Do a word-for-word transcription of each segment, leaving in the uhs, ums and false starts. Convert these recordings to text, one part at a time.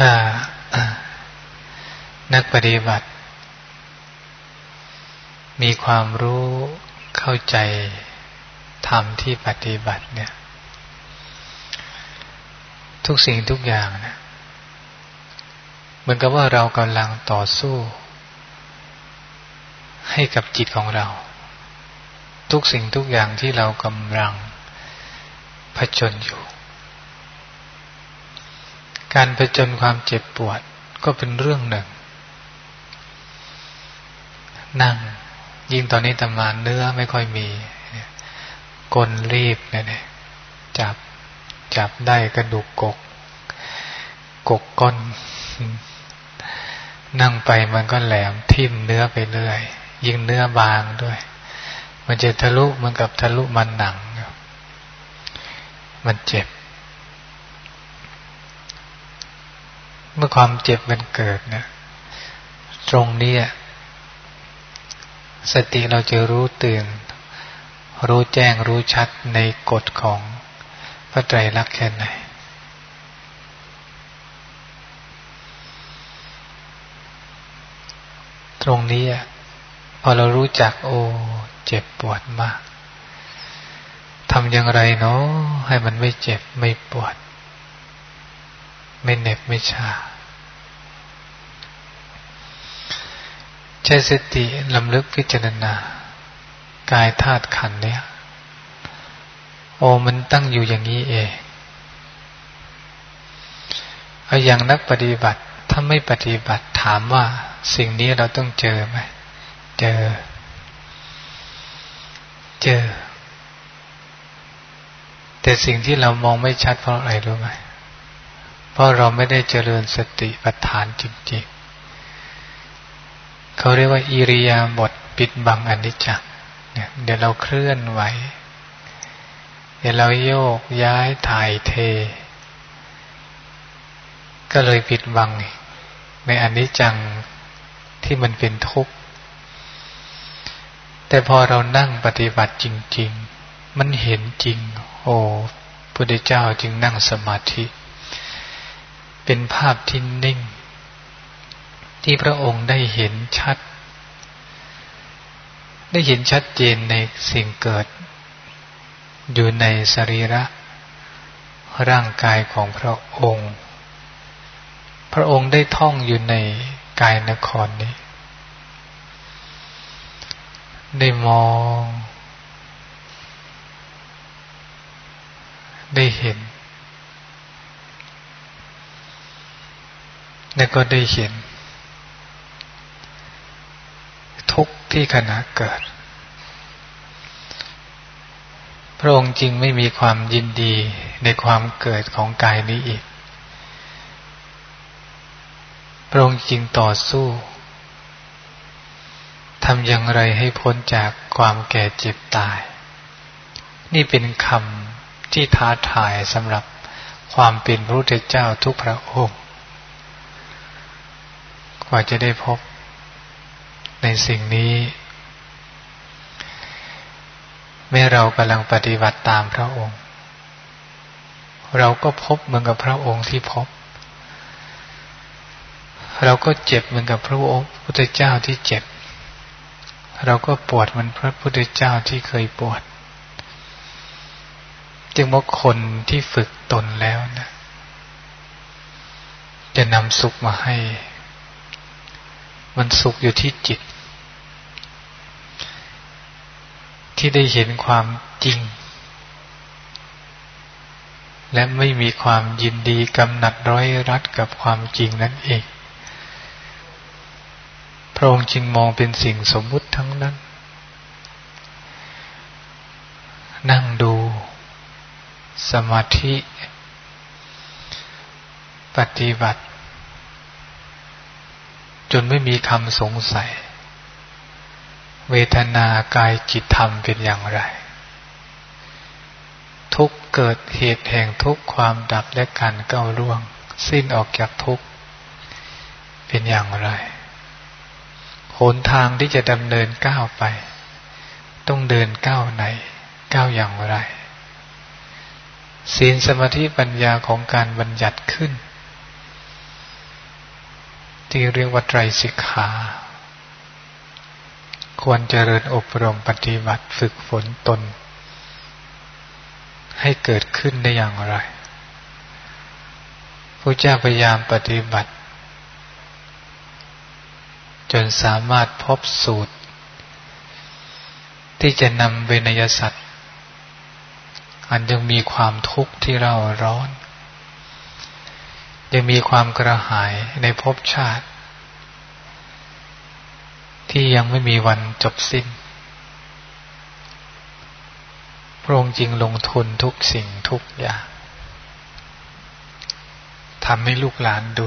ถ้านักปฏิบัติมีความรู้เข้าใจธรรมที่ปฏิบัติเนี่ยทุกสิ่งทุกอย่างนะเหมือนกับว่าเรากำลังต่อสู้ให้กับจิตของเราทุกสิ่งทุกอย่างที่เรากำลังผจญอยู่การผจญความเจ็บปวดก็เป็นเรื่องหนึ่งนั่งยิ่งตอนนี้ตำนานเนื้อไม่ค่อยมีกลรีบเนี่ยจับจับได้กระดูกกกกกก้นนั่งไปมันก็แหลมทิ่มเนื้อไปเรื่อยยิ่งเนื้อบางด้วยมันจะทะลุเหมือนกับทะลุมันหนังมันเจ็บเมื่อความเจ็บมันเกิดเนี่ยตรงนี้สติเราจะรู้ตื่นรู้แจ้งรู้ชัดในกฎของพระไตรลักษณ์แค่ไหนตรงนี้พอเรารู้จักโอ้เจ็บปวดมากทำอย่างไรเนาะให้มันไม่เจ็บไม่ปวดไม่เหน็บไม่ชาใช้สติลำลึกพิจารณากายธาตุขันธ์เนี่ยโอ้มันตั้งอยู่อย่างนี้เองเอาอย่างนักปฏิบัติถ้าไม่ปฏิบัติถามว่าสิ่งนี้เราต้องเจอไหมเจอเจอแต่สิ่งที่เรามองไม่ชัดเพราะอะไรรู้ไหมเพราะเราไม่ได้เจริญสติปัฏฐานจริงๆเขาเรียกว่าอิริยาบถปิดบังอนิจจังเนี่ยเดี๋ยวเราเคลื่อนไหวเดี๋ยวเราโยกย้ายถ่ายเทก็เลยปิดบังในอนิจจังที่มันเป็นทุกข์แต่พอเรานั่งปฏิบัติจริงๆมันเห็นจริงโอ้พุทธเจ้าจึงนั่งสมาธิเป็นภาพที่นิ่งที่พระองค์ได้เห็นชัดได้เห็นชัดเจนในสิ่งเกิดอยู่ในสรีระร่างกายของพระองค์พระองค์ได้ท่องอยู่ในกายนครนี้ได้มองได้เห็นแล้วก็ได้เห็นทุกข์ที่ขณะเกิดพระองค์จึงไม่มีความยินดีในความเกิดของกายนี้อีกพระองค์จึงต่อสู้ทำอย่างไรให้พ้นจากความแก่เจ็บตายนี่เป็นคำที่ท้าทายสำหรับความเป็นพระพุทธเจ้าทุกพระองค์กว่าจะได้พบในสิ่งนี้แม้เรากำลังปฏิบัติตามพระองค์เราก็พบเหมือนกับพระองค์ที่พบเราก็เจ็บเหมือนกับพระองค์พุทธเจ้าที่เจ็บเราก็ปวดเหมือนพระพุทธเจ้าที่เคยปวดจึงว่าคนที่ฝึกตนแล้วนะจะนำสุขมาให้มันสุขอยู่ที่จิตที่ได้เห็นความจริงและไม่มีความยินดีกำหนัดร้อยรัดกับความจริงนั่นเองพระองค์จึงมองเป็นสิ่งสมมุติทั้งนั้นนั่งดูสมาธิปฏิบัติจนไม่มีคำสงสัยเวทนากายจิตธรรมเป็นอย่างไรทุกข์เกิดเหตุแห่งทุกข์ความดับและการก้าวล่วงสิ้นออกจากทุกข์เป็นอย่างไรหนทางที่จะดำเนินก้าวไปต้องเดินก้าวไหนก้าวอย่างไรศีลสมาธิปัญญาของการบัญญัติขึ้นที่เรียกว่าไตรสิกขาควรเจริญอบรมปฏิบัติฝึกฝนตนให้เกิดขึ้นได้อย่างไรพระเจ้าพยายามปฏิบัติจนสามารถพบสูตรที่จะนำเวนยสัตว์อันยังมีความทุกข์ที่เราร้อนยังมีความกระหายในภพชาติที่ยังไม่มีวันจบสิ้นพระองค์จึงลงทุนทุกสิ่งทุกอย่างทำให้ลูกหลานดู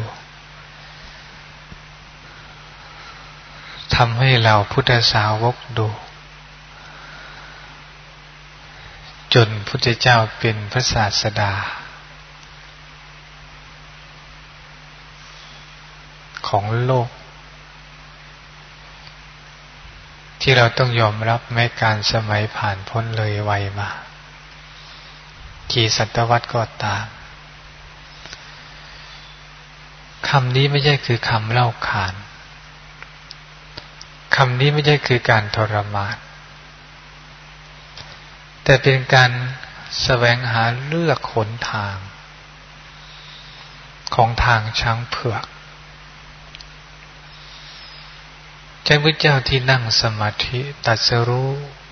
ทำให้เราพุทธสาวกดูจนพุทธเจ้าเป็นพระศาสดาของโลกที่เราต้องยอมรับแม้การสมัยผ่านพ้นเลยวัยมากี่ศตวรรษก็ตามคำนี้ไม่ใช่คือคำเล่าขานคำนี้ไม่ใช่คือการทรมานแต่เป็นการแสวงหาเลือกหนทางของทางช้างเผือกใช่พระเจ้าที่นั่งสมาธิตรัสรู้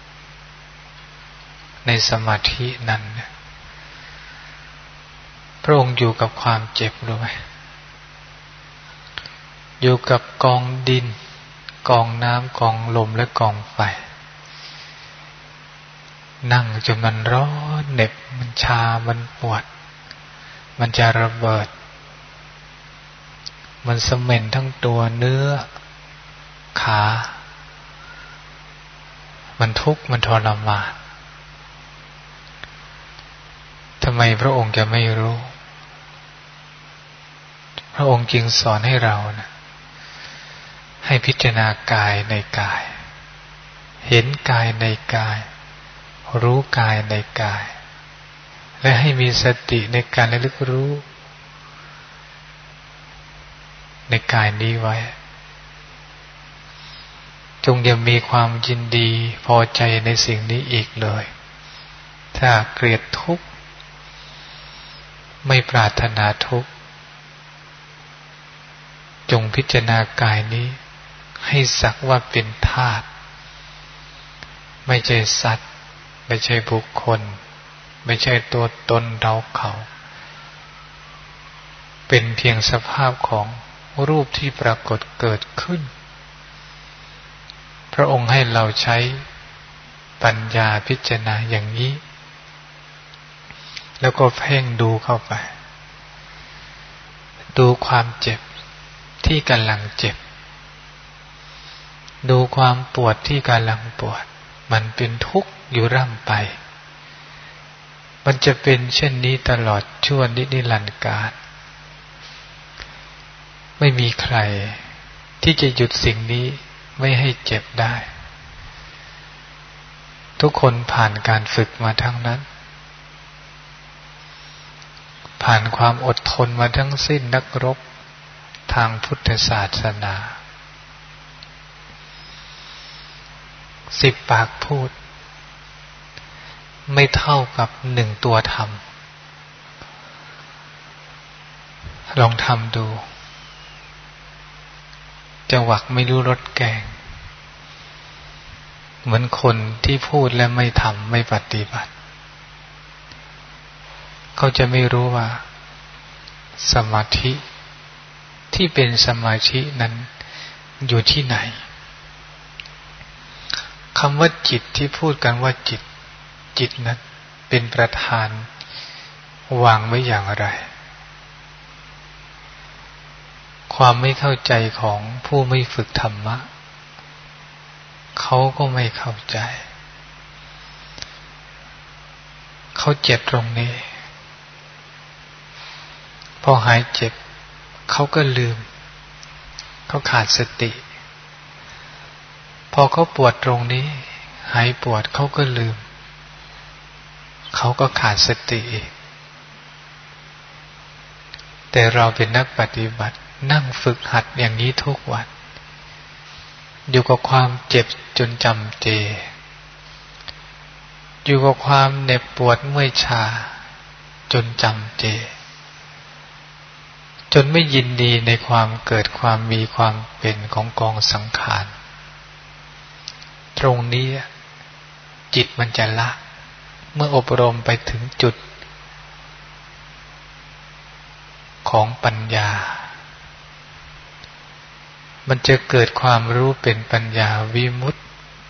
ในสมาธินั้นพระองค์อยู่กับความเจ็บด้วยอยู่กับกองดินกองน้ำกองลมและกองไฟนั่งจนมันร้อนเหน็บมันชามันปวดมันจะระเบิดมันเสม็นทั้งตัวเนื้อขามันทุกข์มันทรมานทำไมพระองค์จะไม่รู้พระองค์จึงสอนให้เรานะให้พิจารณากายในกายเห็นกายในกายรู้กายในกายและให้มีสติในการระลึกรู้ในกายนี้ไว้จงอย่ามีความยินดีพอใจในสิ่งนี้อีกเลยถ้าเกลียดทุกข์ไม่ปรารถนาทุกข์จงพิจารณากายนี้ให้สักว่าเป็นธาตุไม่ใช่สัตว์ไม่ใช่บุคคลไม่ใช่ตัวตนเราเขาเป็นเพียงสภาพของรูปที่ปรากฏเกิดขึ้นพระองค์ให้เราใช้ปัญญาพิจารณาอย่างนี้แล้วก็เพ่งดูเข้าไปดูความเจ็บที่กำลังเจ็บดูความปวดที่กำลังปวดมันเป็นทุกข์อยู่ร่ำไปมันจะเป็นเช่นนี้ตลอดชั่วนิรันดร์กาลไม่มีใครที่จะหยุดสิ่งนี้ไม่ให้เจ็บได้ทุกคนผ่านการฝึกมาทั้งนั้นผ่านความอดทนมาทั้งสิ้นนักรบทางพุทธศาสนาสิบปากพูดไม่เท่ากับหนึ่งตัวทำลองทำดูจะหวักไม่รู้รสแกงเหมือนคนที่พูดและไม่ทำไม่ปฏิบัติเขาจะไม่รู้ว่าสมาธิที่เป็นสมาธินั้นอยู่ที่ไหนคำว่าจิตที่พูดกันว่าจิตจิตนั้นเป็นประธานวางไว้อย่างไรความไม่เข้าใจของผู้ไม่ฝึกธรรมะเขาก็ไม่เข้าใจเขาเจ็บตรงนี้พอหายเจ็บเขาก็ลืมเขาขาดสติพอเขาปวดตรงนี้หายปวดเขาก็ลืมเขาก็ขาดสติอีกแต่เราเป็นนักปฏิบัตินั่งฝึกหัดอย่างนี้ทุกวันอยู่กับความเจ็บจนจำเจอยู่กับความเหน็บปวดเมื่อยชาจนจำเจจนไม่ยินดีในความเกิดความมีความเป็นของกองสังขารตรงนี้จิตมันจะละเมื่ออบรมไปถึงจุดของปัญญามันจะเกิดความรู้เป็นปัญญาวิมุตติ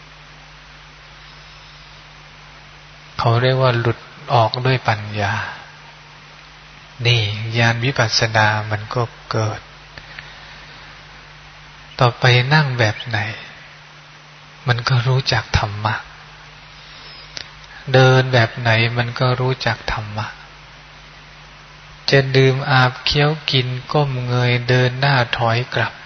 เขาเรียกว่าหลุดออกด้วยปัญญานี่ญาณวิปัสสนามันก็เกิดต่อไปนั่งแบบไหนมันก็รู้จักธรรมะเดินแบบไหนมันก็รู้จักธรรมะจะดื่มอาบเคี้ยวกินก้มเงยเดินหน้าถอยกลับ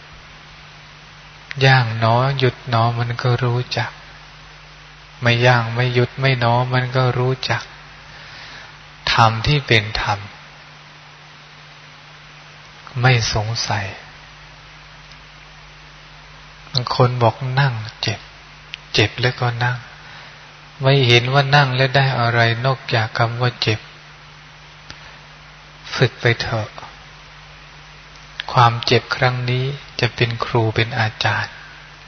ย่างหนอหยุดหนอมันก็รู้จักไม่ย่างไม่หยุดไม่หนอมันก็รู้จักธรรมที่เป็นธรรมไม่สงสัยบางคนบอกนั่งเจ็บเจ็บแล้วก็นั่งไม่เห็นว่านั่งแล้วได้อะไรนอกจากคำว่าเจ็บฝึกไปเถอะความเจ็บครั้งนี้จะเป็นครูเป็นอาจารย์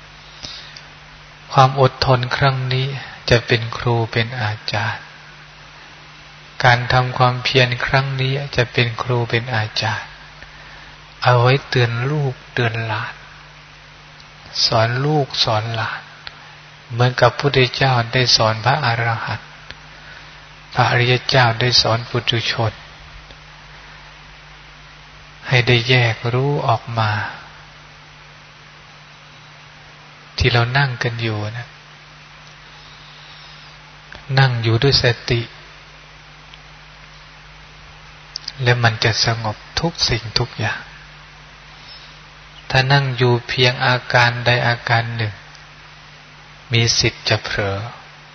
ความอดทนครั้งนี้จะเป็นครูเป็นอาจารย์การทำความเพียรครั้งนี้จะเป็นครูเป็นอาจารย์เอาไว้เตือนลูกเตือนหลานสอนลูกสอนหลานเหมือนกับพระพุทธเจ้าได้สอนพระอรหันต์พระอริยเจ้าได้สอนปุถุชนให้ได้แยกรู้ออกมาที่เรานั่งกันอยู่นะนั่งอยู่ด้วยสติและมันจะสงบทุกสิ่งทุกอย่างถ้านั่งอยู่เพียงอาการใดอาการหนึ่งมีสิทธิ์จะเผลอ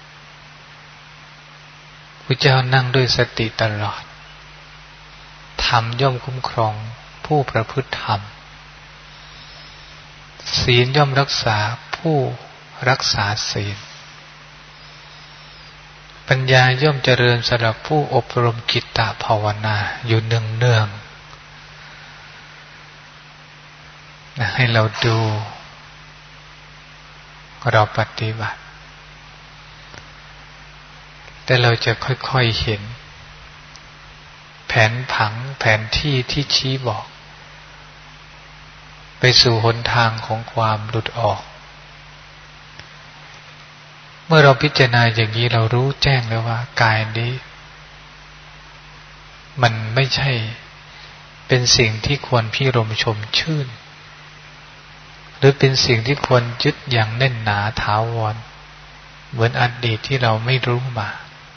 พระเจ้านั่งด้วยสติตลอดธรรมย่อมคุ้มครองผู้ประพฤติธรรมศีลย่อมรักษาผู้รักษาศีลปัญญาย่อมเจริญสำหรับผู้อบรมจิตตภาวนาอยู่เนืองๆให้เราดูเราปฏิบัติแต่เราจะค่อยๆเห็นแผนผังแผนที่ที่ชี้บอกไปสู่หนทางของความหลุดออกเมื่อเราพิจารณาอย่างนี้เรารู้แจ้งแล้วว่ากายนี้มันไม่ใช่เป็นสิ่งที่ควรพิรมชมชื่นหรือเป็นสิ่งที่ควรยึดอย่างแน่นหนาถาวรเหมือนอดีตที่เราไม่รู้มา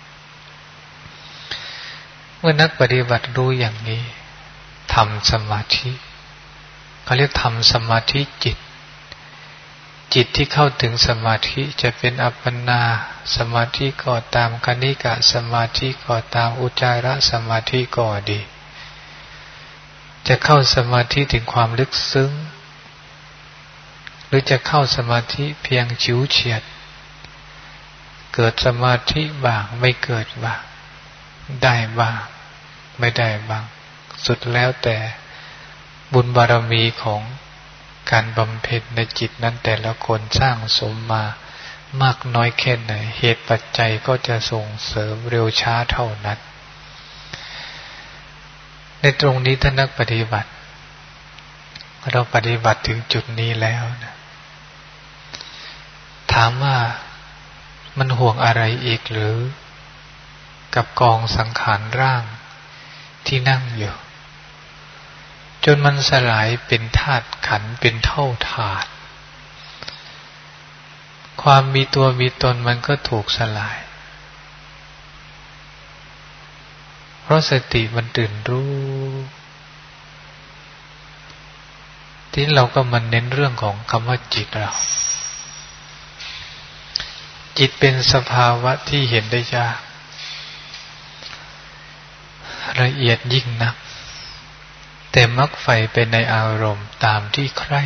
เมื่อนักปฏิบัติรู้อย่างนี้ทำสมาธิเขาเรียกทำสมาธิจิตจิตที่เข้าถึงสมาธิจะเป็นอัปปนาสมาธิก็ตามคณิกะสมาธิก็ตามอุจจาระสมาธิก็ดีจะเข้าสมาธิถึงความลึกซึ้งหรือจะเข้าสมาธิเพียงฉิวเฉียดเกิดสมาธิบ้างไม่เกิดบ้างได้บ้างไม่ได้บ้างสุดแล้วแต่บุญบารมีของการบำเพ็ญในจิตนั้นแต่ละคนสร้างสมมามากน้อยแค่ไหนเหตุปัจจัยก็จะส่งเสริมเร็วช้าเท่านั้นในตรงนี้ท่านนักปฏิบัติเราปฏิบัติถึงจุดนี้แล้วนะถามว่ามันห่วงอะไรอีกหรือกับกองสังขารร่างที่นั่งอยู่จนมันสลายเป็นธาตุขันธ์เป็นเท่าธาตุความมีตัวมีตนมันก็ถูกสลายเพราะสติมันตื่นรู้ที่เราก็มันเน้นเรื่องของคำว่าจิตเราจิตเป็นสภาวะที่เห็นได้ยากละเอียดยิ่งนักแต่มักใฝ่ไปในอารมณ์ตามที่ใคร่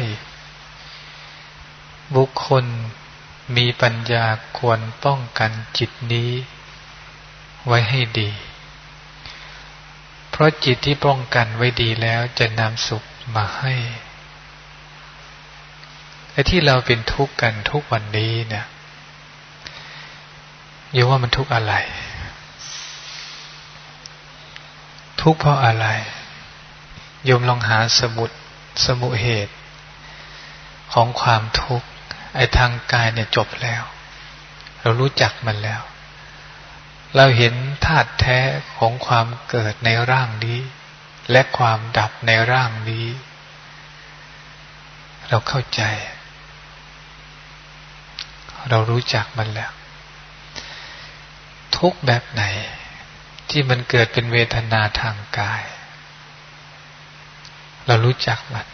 บุคคลมีปัญญาควรป้องกันจิตนี้ไว้ให้ดีเพราะจิตที่ป้องกันไว้ดีแล้วจะนำสุขมาให้ไอ้ที่เราเป็นทุกข์กันทุกวันนี้เนี่ยโยมว่ามันทุกข์อะไรทุกข์เพราะอะไรโยมลองหาสมุดสมุเหตุของความทุกข์ไอ้ทางกายเนี่ยจบแล้วเรารู้จักมันแล้วเราเห็นธาตุแท้ของความเกิดในร่างนี้และความดับในร่างนี้เราเข้าใจเรารู้จักมันแล้วทุกข์แบบไหนที่มันเกิดเป็นเวทนาทางกายเรารู้จักมัน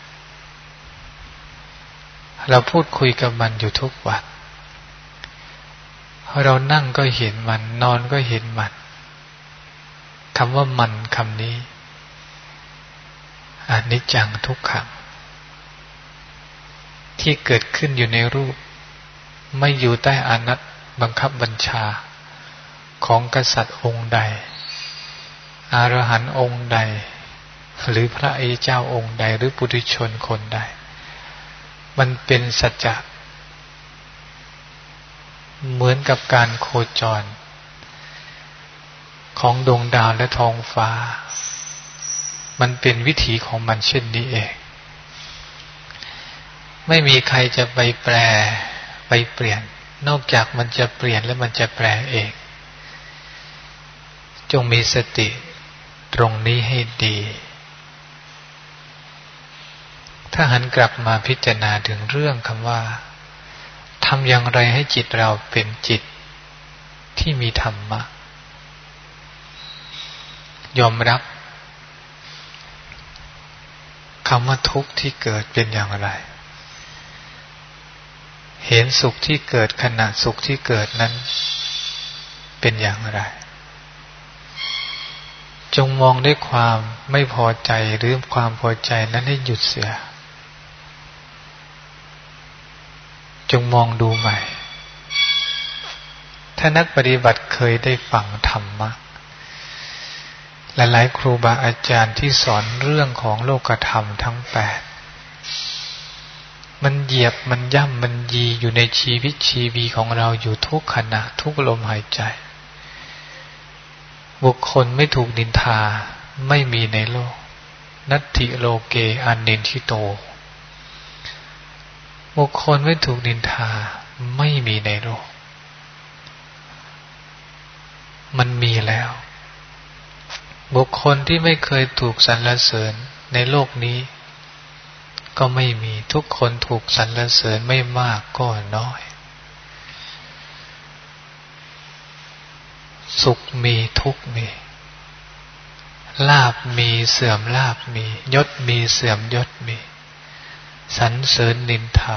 เราพูดคุยกับมันอยู่ทุกวันเรานั่งก็เห็นมันนอนก็เห็นมันคำว่ามันคำนี้อนิจจังทุกขังที่เกิดขึ้นอยู่ในรูปไม่อยู่ใต้อานัตบังคับบัญชาของกษัตริย์องค์ใดอรหันต์องค์ใดหรือพระอริยเจ้าองค์ใดหรือปุถุชนคนใดมันเป็นสัจจะเหมือนกับการโคจรของดวงดาวและท้องฟ้ามันเป็นวิถีของมันเช่นนี้เองไม่มีใครจะไปแปลไปเปลี่ยนนอกจากมันจะเปลี่ยนและมันจะแปลเองจงมีสติตรงนี้ให้ดีถ้าหันกลับมาพิจารณาถึงเรื่องคำว่าทำอย่างไรให้จิตเราเป็นจิตที่มีธรรมะยอมรับคำว่าทุกข์ที่เกิดเป็นอย่างไรเห็นสุขที่เกิดขณะสุขที่เกิดนั้นเป็นอย่างไรจงมองด้วยความไม่พอใจหรือความพอใจนั้นให้หยุดเสียจงมองดูใหม่ถ้านักปฏิบัติเคยได้ฟังธรรมะหลายๆครูบาอาจารย์ที่สอนเรื่องของโลกธรรมทั้งแปดมันเหยียบมันย่ำมันยีอยู่ในชีวิตชีวีของเราอยู่ทุกขณะทุกลมหายใจบุคคลไม่ถูกนินทาไม่มีในโลกนัตถิโลเกอันนินทิโตบุคคลไม่ถูกนินทาไม่มีในโลกมันมีแล้วบุคคลที่ไม่เคยถูกสรรเสริญในโลกนี้ก็ไม่มีทุกคนถูกสรรเสริญไม่มากก็น้อยสุขมีทุกข์มีลาภมีเสื่อมลาภมียศมีเสื่อมยศมีสรรเสริญนินทา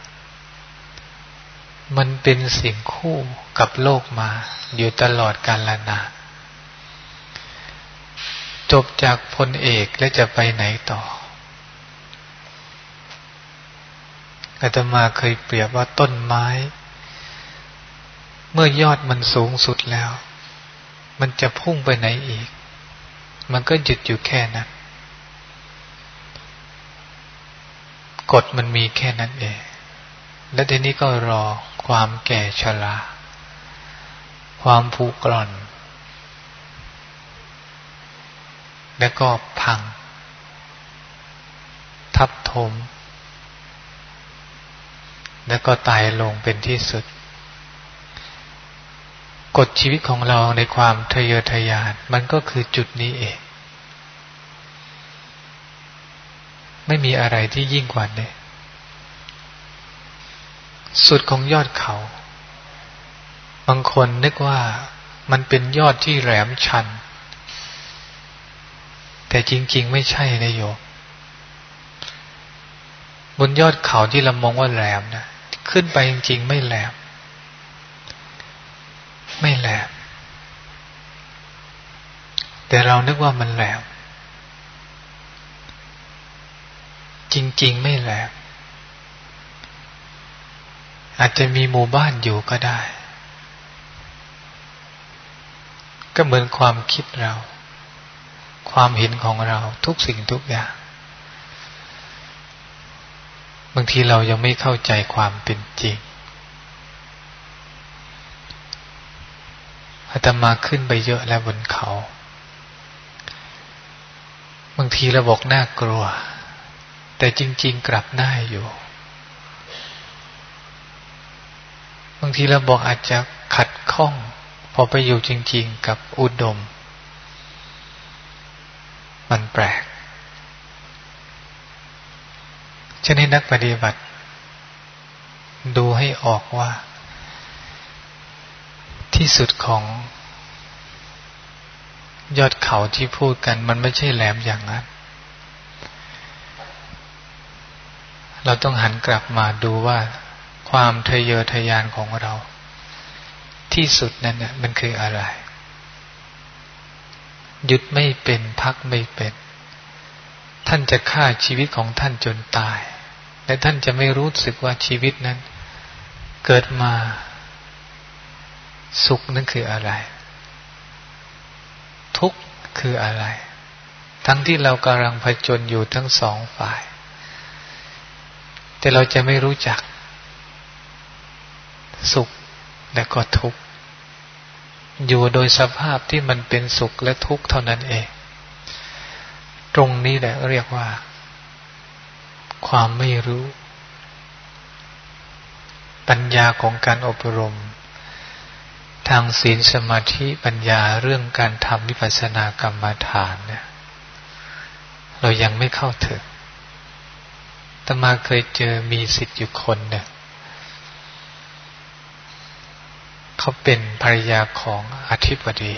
มันเป็นสิ่งคู่กับโลกมาอยู่ตลอดกาลนานจบจากพลเอกแล้วจะไปไหนต่ออาตมาเคยเปรียบว่าต้นไม้เมื่อยอดมันสูงสุดแล้วมันจะพุ่งไปไหนอีกมันก็หยุดอยู่แค่นั้นกฎมันมีแค่นั้นเองและทีนี้ก็รอความแก่ชราความผุกร่อนแล้วก็พังทับถมแล้วก็ตายลงเป็นที่สุดกฎชีวิตของเราในความทะเยอทะยานมันก็คือจุดนี้เองไม่มีอะไรที่ยิ่งกว่านี้สุดของยอดเขาบางคนนึกว่ามันเป็นยอดที่แหลมชันแต่จริงๆไม่ใช่นะโยมบนยอดเขาที่เรามองว่าแหลมนะขึ้นไปจริงๆไม่แหลมไม่แหลมแต่เรานึกว่ามันแหลมจริงๆไม่แหลมอาจจะมีหมู่บ้านอยู่ก็ได้ก็เหมือนความคิดเราความเห็นของเราทุกสิ่งทุกอย่างบางทีเรายังไม่เข้าใจความเป็นจริงอาตมาขึ้นไปเยอะแล้วบนเขาบางทีเราบอกน่ากลัวแต่จริงๆกลับน่าอยู่บางทีเราบอกอาจจะขัดข้องพอไปอยู่จริงๆกับอุดมมันแปลกฉะนั้นนักปฏิบัติดูให้ออกว่าที่สุดของยอดเขาที่พูดกันมันไม่ใช่แหลมอย่างนั้นเราต้องหันกลับมาดูว่าความทะเยอทะยานของเราที่สุดนั้นเนี่ยมันคืออะไรหยุดไม่เป็นพักไม่เป็นท่านจะฆ่าชีวิตของท่านจนตายและท่านจะไม่รู้สึกว่าชีวิตนั้นเกิดมาสุขนั่นคืออะไรทุกข์คืออะไรทั้งที่เรากำลังผจญอยู่ทั้งสองฝ่ายแต่เราจะไม่รู้จักสุขและก็ทุกข์อยู่โดยสภาพที่มันเป็นสุขและทุกข์เท่านั้นเองตรงนี้แหละเรียกว่าความไม่รู้ปัญญาของการอบรมทางศีลสมาธิปัญญาเรื่องการทำวิปัสสนากรรมฐานเนี่ยเรายังไม่เข้าถึงอาตมาเคยเจอมีศิษย์อยู่คนเนี่ยเขาเป็นภรรยาของอธิบดี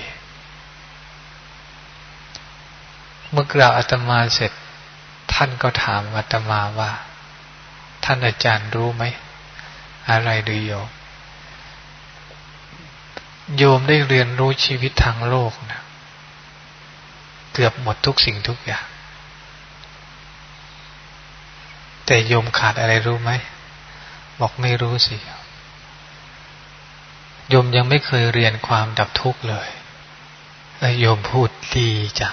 เมื่อกล่าวอาตมาเสร็จท่านก็ถามอาตมาว่าท่านอาจารย์รู้ไหมอะไรหรือโยมโยมได้เรียนรู้ชีวิตทางโลกนะเกือบหมดทุกสิ่งทุกอย่างแต่โยมขาดอะไรรู้ไหมบอกไม่รู้สิโยมยังไม่เคยเรียนความดับทุกข์เลยแล้วโยมพูดดีจ้ะ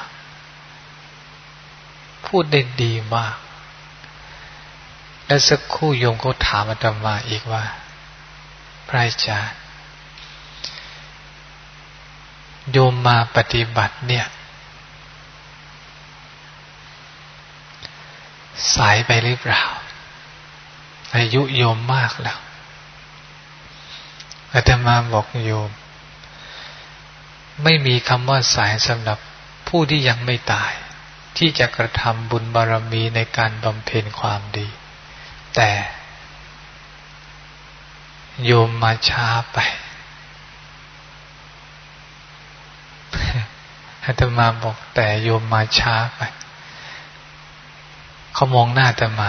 พูดได้ดีมากแล้วสักครู่โยมก็ถามอาตมาอีกว่าพระอาจารย์โยมมาปฏิบัติเนี่ยสายไปหรือเปล่าอายุโยมมากแล้วอาตมาบอกโยมไม่มีคำว่าสายสำหรับผู้ที่ยังไม่ตายที่จะกระทำบุญบารมีในการบำเพ็ญความดีแต่โยมมาช้าไปอาตมาบอกแต่โยมมาช้าไปเขามองหน้าอาตมา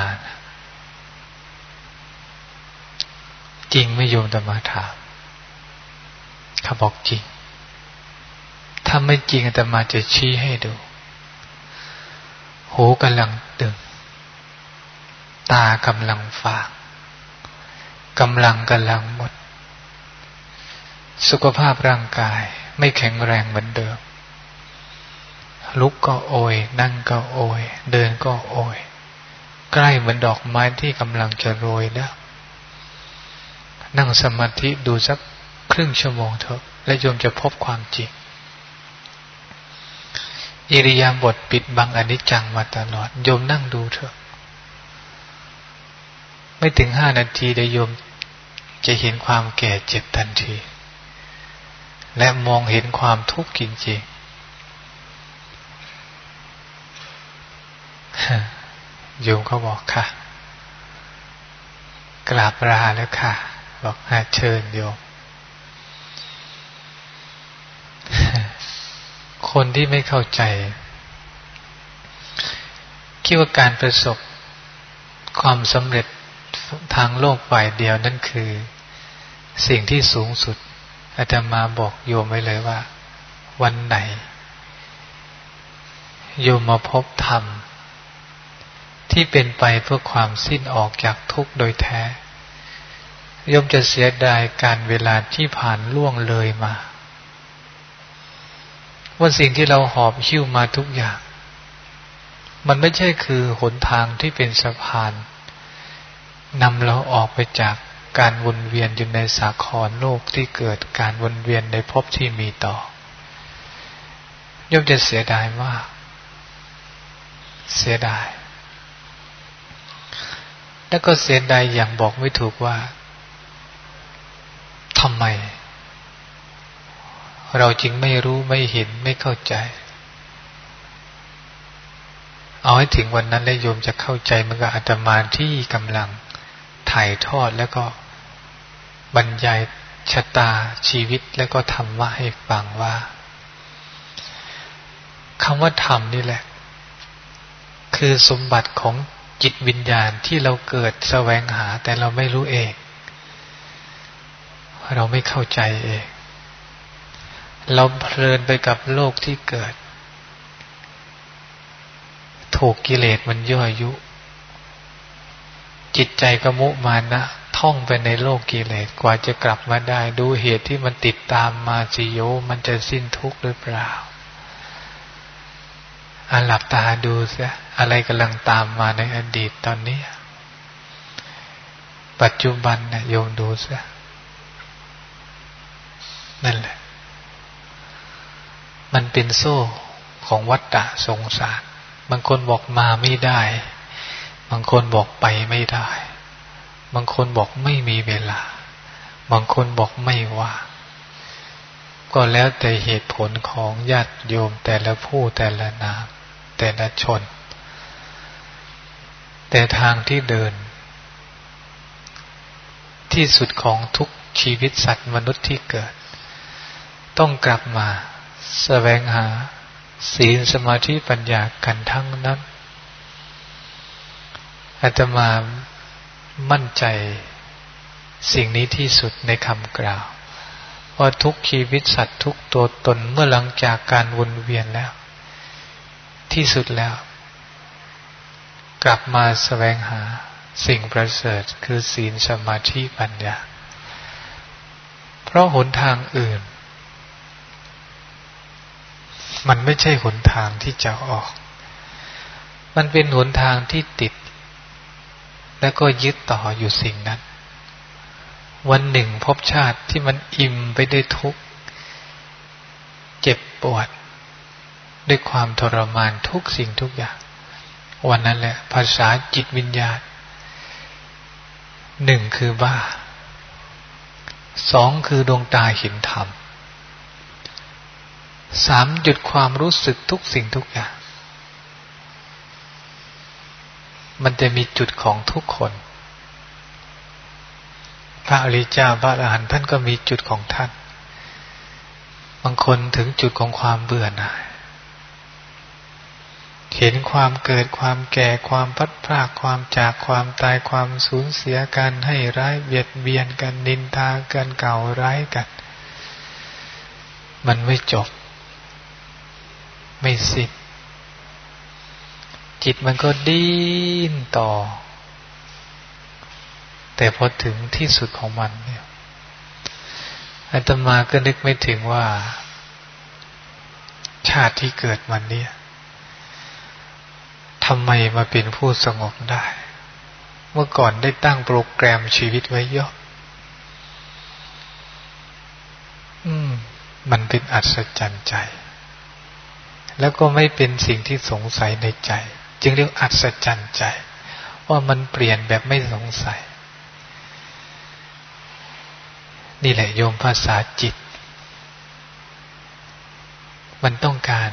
จริงไหมโยมอาตมาถามเขาบอกจริงถ้าไม่จริงอาตมาจะชี้ให้ดูหูกำลังตึงตากำลังฝาดกำลังกำลังหมดสุขภาพร่างกายไม่แข็งแรงเหมือนเดิมลุกก็โอยนั่งก็โอยเดินก็โอยใกล้เหมือนดอกไม้ที่กำลังจะโรยแล้วนั่งสมาธิดูสักครึ่งชั่วโมงเถอะและโยมจะพบความจริงอิริยาบถปิดบังอนิจจังมาตลอดโยมนั่งดูเถอะไม่ถึงห้านาทีเดี๋ยวโยมจะเห็นความแก่เจ็บทันทีและมองเห็นความทุกข์จริงๆโยมเขาบอกค่ะกราบลาแล้วค่ะบอกเชิญโยมคนที่ไม่เข้าใจคิดว่าการประสบความสำเร็จทางโลกฝ่ายเดียวนั่นคือสิ่งที่สูงสุดอาตมาบอกโยมไว้เลยว่าวันไหนโยมมาพบธรรมที่เป็นไปเพื่อความสิ้นออกจากทุกข์โดยแท้ย่อมจะเสียดายการเวลาที่ผ่านล่วงเลยมาว่าสิ่งที่เราหอบหิ้วมาทุกอย่างมันไม่ใช่คือหนทางที่เป็นสะพานนำเราออกไปจากการวนเวียนอยู่ในสาครโลกที่เกิดการวนเวียนในภพที่มีต่อย่อมจะเสียดายมากเสียดายแล้วก็เสียดายอย่างบอกไม่ถูกว่าทำไมเราจึงไม่รู้ไม่เห็นไม่เข้าใจเอาให้ถึงวันนั้นแล้วโยมจะเข้าใจมันก็อาตมาที่กำลังถ่ายทอดแล้วก็บรรยายชะตาชีวิตแล้วก็ธรรมะให้ฟังว่าคำว่าธรรมนี่แหละคือสมบัติของจิตวิญญาณที่เราเกิดแสวงหาแต่เราไม่รู้เองเราไม่เข้าใจเองเราเพลินไปกับโลกที่เกิดถูกกิเลสมันยั่วยุจิตใจก็มุมานะท่องไปในโลกกิเลสกว่าจะกลับมาได้ดูเหตุที่มันติดตามมาสิโยมันจะสิ้นทุกข์หรือเปล่าอ่ะหลับตาดูเสียอะไรกำลังตามมาในอดีตตอนนี้ปัจจุบันนะโยมดูเสียนั่นแหละมันเป็นโซ่ของวัฏฏะสงสารบางคนบอกมาไม่ได้บางคนบอกไปไม่ได้บางคนบอกไม่มีเวลาบางคนบอกไม่ว่างก็แล้วแต่เหตุผลของญาติโยมแต่ละผู้แต่ละนามแต่ละชนแต่ทางที่เดินที่สุดของทุกชีวิตสัตว์มนุษย์ที่เกิดต้องกลับมาแสวงหาศีลสมาธิปัญญากันทั้งนั้นอาตมามั่นใจสิ่งนี้ที่สุดในคำกล่าวว่าทุกชีวิตสัตว์ทุกตัวตนเมื่อหลังจากการวนเวียนแล้วที่สุดแล้วกลับมาแสวงหาสิ่งประเสริฐคือศีลสมาธิปัญญาเพราะหนทางอื่นมันไม่ใช่หนทางที่จะออกมันเป็นหนทางที่ติดแล้วก็ยึดต่ออยู่สิ่งนั้นวันหนึ่งภพชาติที่มันอิ่มไปด้วยทุกข์เจ็บปวดด้วยความทรมานทุกสิ่งทุกอย่างวันนั้นแหละภาษาจิตวิญญาณหนึ่งคือบ้าสองคือดวงตาเห็นธรรมสามหยุดความรู้สึกทุกสิ่งทุกอย่างมันจะมีจุดของทุกคนพระอริยเจ้าพระอรหันต์ท่านก็มีจุดของท่านบางคนถึงจุดของความเบื่อหน่ายเห็นความเกิดความแก่ความพัดพรากความจากความตายความสูญเสียกันให้ร้ายเบียดเบียนกันนินทากันเก่าร้ายกันมันไม่จบไม่สิ้นจิตมันก็ดิ้นต่อแต่พอถึงที่สุดของมันเนี่ยอาตมาก็นึกไม่ถึงว่าชาติที่เกิดมันเนี่ยทำไมมาเป็นผู้สงบได้เมื่อก่อนได้ตั้งโปรแกรมชีวิตไว้เยอะอืมมันเป็นอัศจรรย์ใจแล้วก็ไม่เป็นสิ่งที่สงสัยในใจจึงเรียกอัศจรรย์ใจว่ามันเปลี่ยนแบบไม่สงสัยนี่แหละโยมภาษาจิตมันต้องการ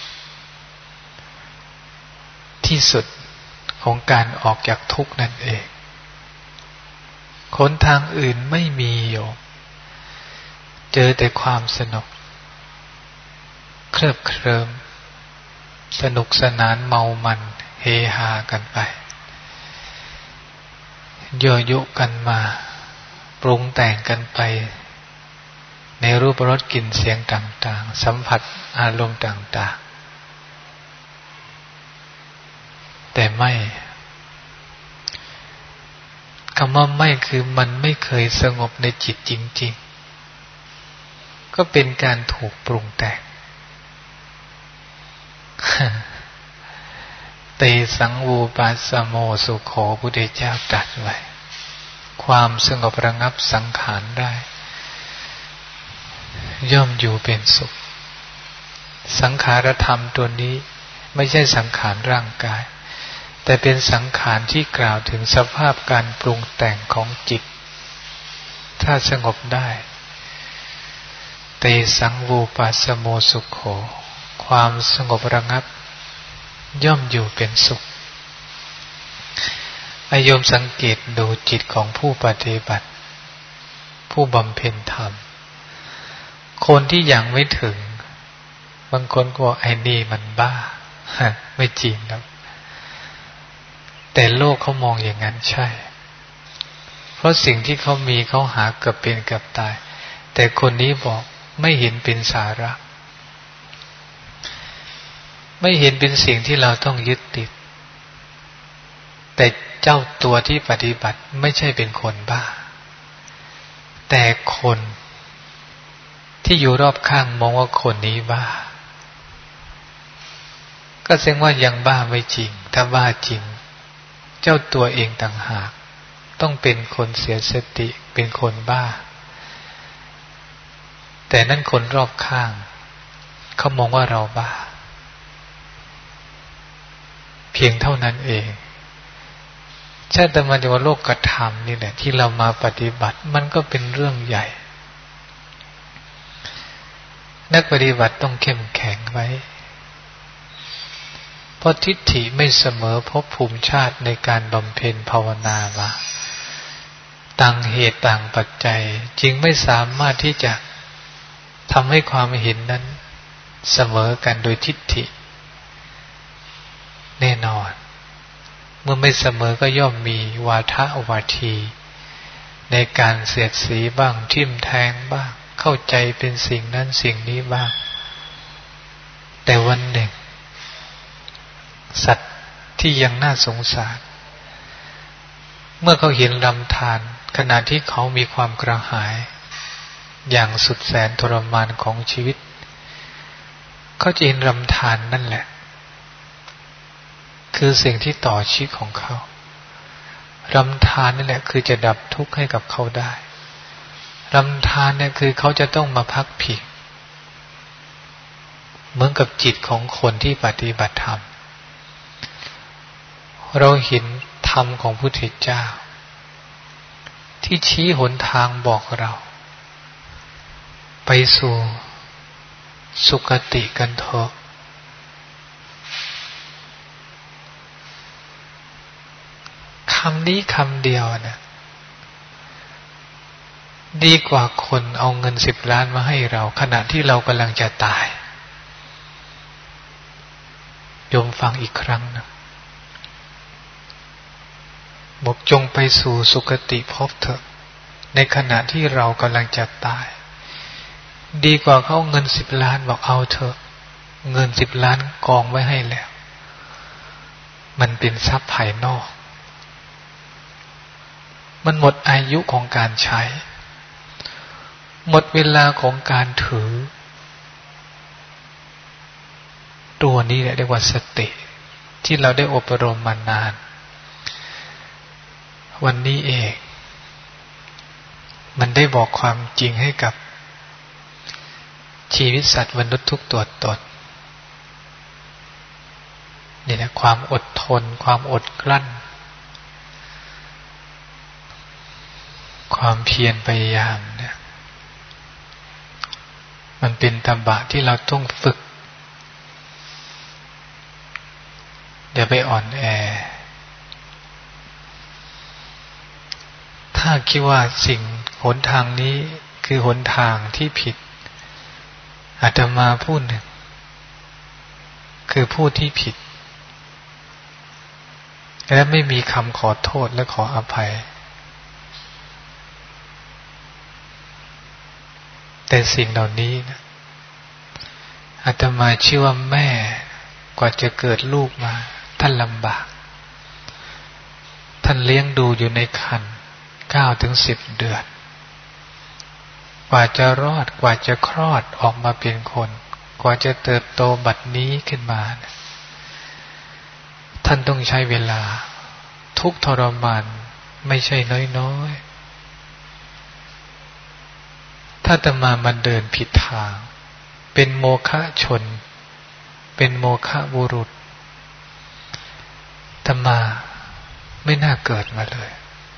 ที่สุดของการออกจากทุกข์นั่นเองหนทางอื่นไม่มีโยมเจอแต่ความสนุกเคลิบเคลิ้มสนุกสนานเมามันเฮฮากันไปยั่วยุกันมาปรุงแต่งกันไปในรูปรสกลิ่นเสียงต่างๆสัมผัสอารมณ์ต่างๆแต่ไม่คำว่าไม่คือมันไม่เคยสงบในจิตจริงๆก็เป็นการถูกปรุงแต่งเตสังวูปัสสโมสุโขพุทธเจ้าตรัสไว้ความสงบระงับสังขารได้ย่อมอยู่เป็นสุขสังขารธรรมตัวนี้ไม่ใช่สังขารร่างกายแต่เป็นสังขารที่กล่าวถึงสภาพการปรุงแต่งของจิตถ้าสงบได้เตสังวูปัสสโมสุโขความสงบระงับย่อมอยู่เป็นสุขอาโยมสังเกตดูจิตของผู้ปฏิบัติผู้บำเพ็ญธรรมคนที่ยังไม่ถึงบางคนก็บอกไอ้นี่มันบ้าไม่จริงครับแต่โลกเขามองอย่างนั้นใช่เพราะสิ่งที่เขามีเขาหาเกือบเป็นเกือบตายแต่คนนี้บอกไม่เห็นเป็นสาระไม่เห็นเป็นสิ่งที่เราต้องยึดติดแต่เจ้าตัวที่ปฏิบัติไม่ใช่เป็นคนบ้าแต่คนที่อยู่รอบข้างมองว่าคนนี้บ้าก็แสดงว่ายังบ้าไม่จริงถ้าบ้าจริงเจ้าตัวเองต่างหากต้องเป็นคนเสียสติเป็นคนบ้าแต่นั่นคนรอบข้างเขามองว่าเราบ้าเพียงเท่านั้นเองใช่แต่มาจากว่าโลกธรรมนี่แหละที่เรามาปฏิบัติมันก็เป็นเรื่องใหญ่นักปฏิบัติต้องเข้มแข็งไว้เพราะทิฏฐิไม่เสมอภพภูมิชาติในการบำเพ็ญภาวนามาต่างเหตุต่างปัจจัยจึงไม่สามารถที่จะทำให้ความเห็นนั้นเสมอกันโดยทิฏฐิแน่นอนเมื่อไม่เสมอก็ย่อมมีวาทะวาทีในการเสียดสีบ้างทิ่มแทงบ้างเข้าใจเป็นสิ่งนั้นสิ่งนี้บ้างแต่วันหนึ่งสัตว์ที่ยังน่าสงสารเมื่อเขาเห็นลำธารขณะที่เขามีความกระหายอย่างสุดแสนทรมานของชีวิตเขาจะเห็นลำธารนั่นแหละคือสิ่งที่ต่อชีวิตของเขาลำธารนั่นแหละคือจะดับทุกข์ให้กับเขาได้ลำธารเนี่ยคือเขาจะต้องมาพักผิงเหมือนกับจิตของคนที่ปฏิบัติธรรมเราเห็นธรรมของพุทธเจ้าที่ชี้หนทางบอกเราไปสู่สุคติกันเถอะคำนี้คำเดียวนะดีกว่าคนเอาเงินสิบล้านมาให้เราขณะที่เรากำลังจะตายโยมฟังอีกครั้งนะบอกจงไปสู่สุคติภพเถอะในขณะที่เรากำลังจะตายดีกว่าเขาเงินสิบล้านบอกเอาเถอะเงินสิบล้านกองไว้ให้แล้วมันเป็นทรัพย์ภายนอกมันหมดอายุของการใช้หมดเวลาของการถือตัวนี้แหละเรียกว่าสติที่เราได้อบรมมานานวันนี้เองมันได้บอกความจริงให้กับชีวิตสัตว์มนุษย์ทุกตัวตนนี่นะความอดทนความอดกลั้นความเพียรพยายามเนี่ยมันเป็นตบะที่เราต้องฝึกอย่าไปอ่อนแอถ้าคิดว่าสิ่งหนทางนี้คือหนทางที่ผิดอาตมาพูดหนึ่งคือผู้ที่ผิดและไม่มีคำขอโทษและขออภัยแต่สิ่งเหล่านี้นะอาตมาเชื่อว่าแม่กว่าจะเกิดลูกมาท่านลำบากท่านเลี้ยงดูอยู่ในครรภ์เก้าถึงสิบเดือนกว่าจะรอดกว่าจะคลอดออกมาเป็นคนกว่าจะเติบโตบัดนี้ขึ้นมาท่านต้องใช้เวลาทุกทรมานไม่ใช่น้อยๆถ้าอาตมามันเดินผิดทางเป็นโมฆะชนเป็นโมฆะบุรุษอาตมาไม่น่าเกิดมาเลย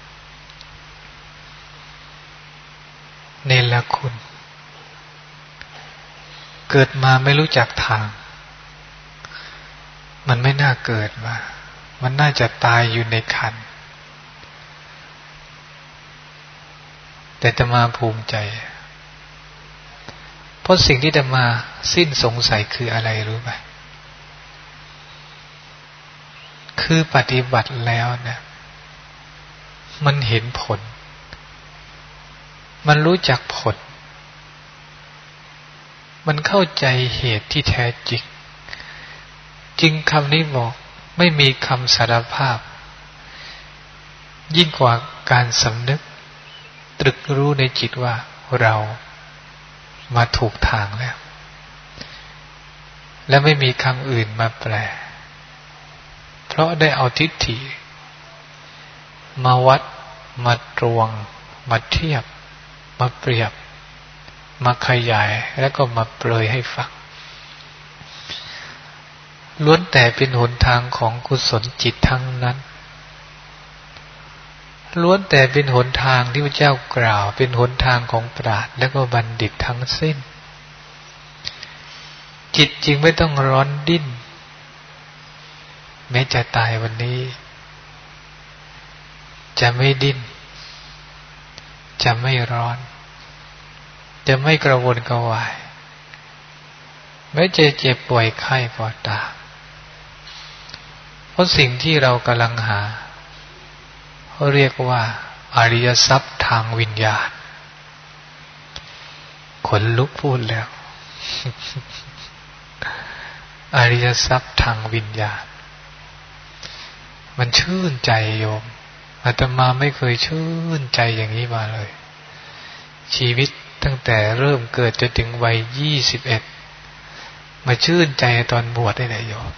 เนรคุณเกิดมาไม่รู้จักทางมันไม่น่าเกิดมามันน่าจะตายอยู่ในครรภ์แต่อาตมาภูมิใจเพราะสิ่งที่อาตมาสิ้นสงสัยคืออะไรรู้ไหมคือปฏิบัติแล้วเนี่ยมันเห็นผลมันรู้จักผลมันเข้าใจเหตุที่แท้จริงจริงคำนี้บอกไม่มีคำสารภาพยิ่งกว่าการสำนึกตรึกรู้ในจิตว่าเรามาถูกทางแล้วและไม่มีคำอื่นมาแปลเพราะได้เอาทิฏฐิมาวัดมาตวงมาเทียบมาเปรียบมาขยายแล้วก็มาเปรยให้ฟังล้วนแต่เป็นหนทางของกุศลจิตทั้งนั้นล้วนแต่เป็นหนทางที่พระเจ้ากล่าวเป็นหนทางของปราชญ์และก็บัณฑิตทั้งสิ้นจิตจริงไม่ต้องร้อนดิ้นแม้จะตายวันนี้จะไม่ดิ้นจะไม่ร้อนจะไม่กระวนกระวายแม้จะเจ็บป่วยไข้ก็ตามเพราะสิ่งที่เรากำลังหาเขาเรียกว่าอริยทรัพย์ทางวิญญาณขนลุกพูดแล้ว อริยทรัพย์ทางวิญญาณมันชื่นใจโยมอาตมาไม่เคยชื่นใจอย่างนี้มาเลยชีวิตตั้งแต่เริ่มเกิดจนถึงวัยยี่สิบเอ็ดมาชื่นใจตอนบวชได้เลยโยม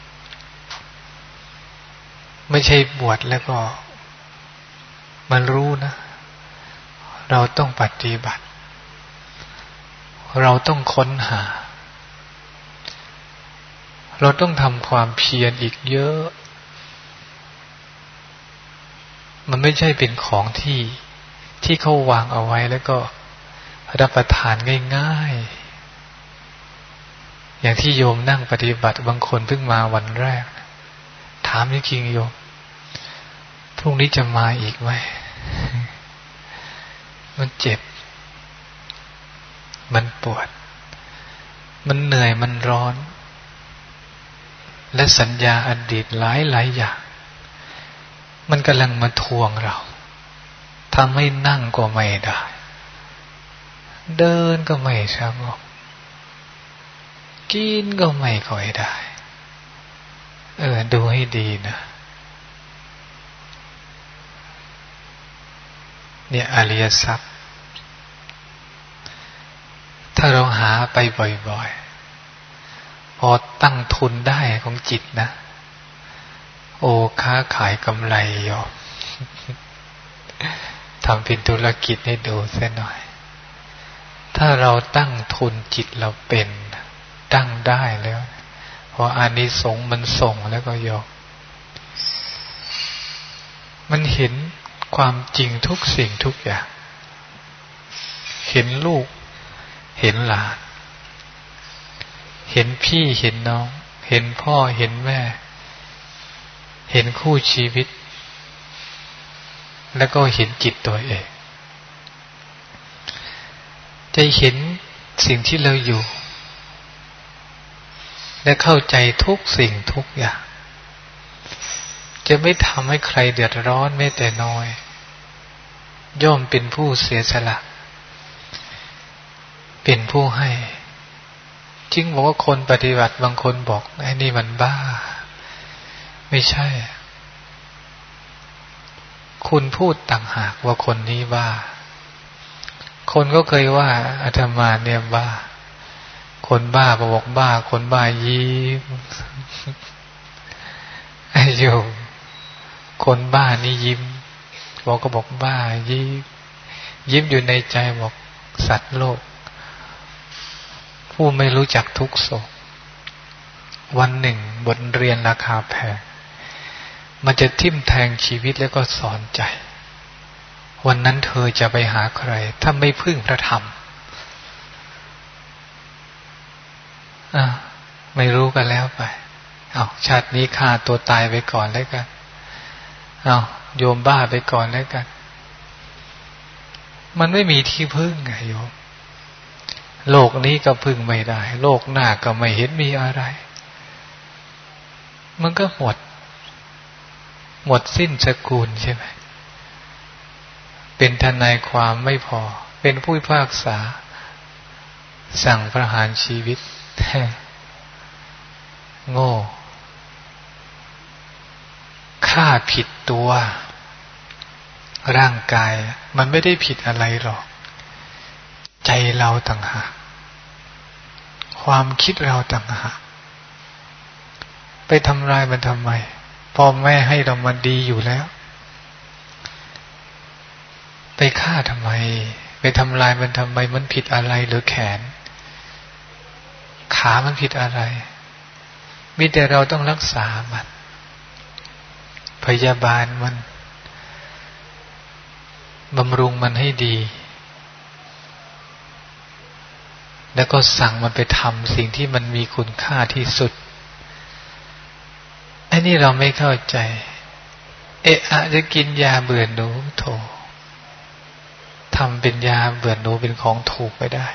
ไม่ใช่บวชแล้วก็มันรู้นะเราต้องปฏิบัติเราต้องค้นหาเราต้องทำความเพียรอีกเยอะมันไม่ใช่เป็นของที่ที่เขาวางเอาไว้แล้วก็รับประทานง่ายๆอย่างที่โยมนั่งปฏิบัติบางคนเพิ่งมาวันแรกถามจริงๆโยมพรุ่งนี้จะมาอีกไหมมันเจ็บมันปวดมันเหนื่อยมันร้อนและสัญญาอดีตหลายหลายอย่างมันกำลังมาทวงเราทำให้นั่งก็ไม่ได้เดินก็ไม่สงบกินก็ไม่ค่อยได้เออดูให้ดีนะเนี่ยอริยทรัพย์ถ้าเราหาไปบ่อยๆพอตั้งทุนได้ของจิตนะโอ้ค้าขายกำไรยอมทำเป็นธุรกิจให้ดูเสียหน่อยถ้าเราตั้งทุนจิตเราเป็นตั้งได้แล้วพออานิสงส์มันส่งแล้วก็ยอมมันเห็นความจริงทุกสิ่งทุกอย่างเห็นลูกเห็นหลานเห็นพี่เห็นน้องเห็นพ่อเห็นแม่เห็นคู่ชีวิตแล้วก็เห็นจิตตัวเองจะเห็นสิ่งที่เราอยู่และเข้าใจทุกสิ่งทุกอย่างจะไม่ทำให้ใครเดือดร้อนแม้แต่น้อยย่อมเป็นผู้เสียสละเป็นผู้ให้จริงบอกว่าคนปฏิบัติบางคนบอกไอ้นี่มันบ้าไม่ใช่คุณพูดต่างหากว่าคนนี้บ้าคนก็เคยว่าอาตมาเนี่ยบ้าคนบ้าบอกบ้าคนบ้ายิ้มไอ้โยมคนบ้านี่ยิ้มบอกก็บอกบ้ายิ้มยิ้มอยู่ในใจบอกสัตว์โลกผู้ไม่รู้จักทุกข์โศกวันหนึ่งบทเรียนราคาแพงมันจะทิ่มแทงชีวิตแล้วก็สอนใจวันนั้นเธอจะไปหาใครถ้าไม่พึ่งพระธรรมอ่ะไม่รู้กันแล้วไปเอาชาตินี้ฆ่าตัวตายไปก่อนแล้วกันเอาโยมบ้าไปก่อนแล้วกันมันไม่มีที่พึ่งไงโยมโลกนี้ก็พึ่งไม่ได้โลกหน้าก็ไม่เห็นมีอะไรมันก็หมดหมดสิ้นสกุลใช่ไหมเป็นทนายความไม่พอเป็นผู้พิพากษาสั่งประหารชีวิตโง่ฆ่าผิดตัวร่างกายมันไม่ได้ผิดอะไรหรอกใจเราต่างหากความคิดเราต่างหากไปทำลายมันทำไมพ่อแม่ให้เรามันดีอยู่แล้วไปฆ่าทำไมไปทำลายมันทำไมมันผิดอะไรหรือแขนขามันผิดอะไรมีแต่เราต้องรักษามันพยาบาลมันบำรุงมันให้ดีแล้วก็สั่งมันไปทำสิ่งที่มันมีคุณค่าที่สุดไอ้นี่เราไม่เข้าใจเอะอะจะกินยาเบื่อหนูโถทำเป็นยาเบื่อหนูเป็นของถูกไปได้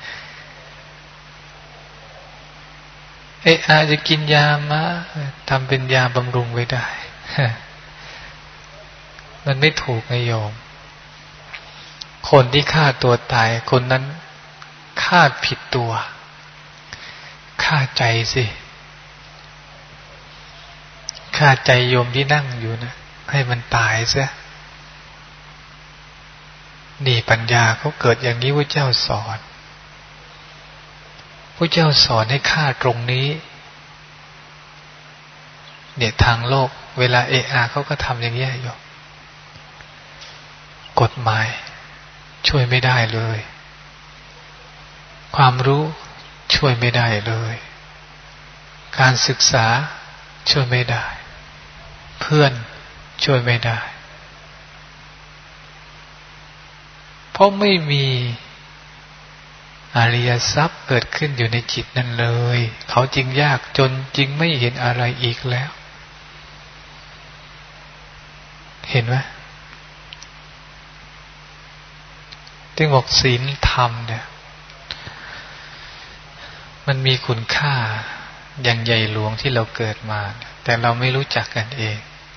เอะอะจะกินยามาทำเป็นยาบำรุงไว้ได้มันไม่ถูกไงโยมคนที่ฆ่าตัวตายคนนั้นฆ่าผิดตัวฆ่าใจสิฆ่าใจโยมที่นั่งอยู่นะให้มันตายซะนี่ปัญญาเขาเกิดอย่างนี้พระเจ้าสอนพระเจ้าสอนให้ฆ่าตรงนี้เนี่ยทางโลกเวลาเอะอะเขาก็ทำอย่างนี้โยมกฎหมายช่วยไม่ได้เลยความรู้ช่วยไม่ได้เลยการศึกษาช่วยไม่ได้เพื่อนช่วยไม่ได้เพราะไม่มีอริยทรัพย์เกิดขึ้นอยู่ในจิตนั่นเลยเขาจึงยากจนจึงไม่เห็นอะไรอีกแล้วเห็นไหมที่บอกศีลธรรมเนี่ยมันมีคุณค่าอย่างใหญ่หลวงที่เราเกิดมาแต่เราไม่รู้จักกันเอง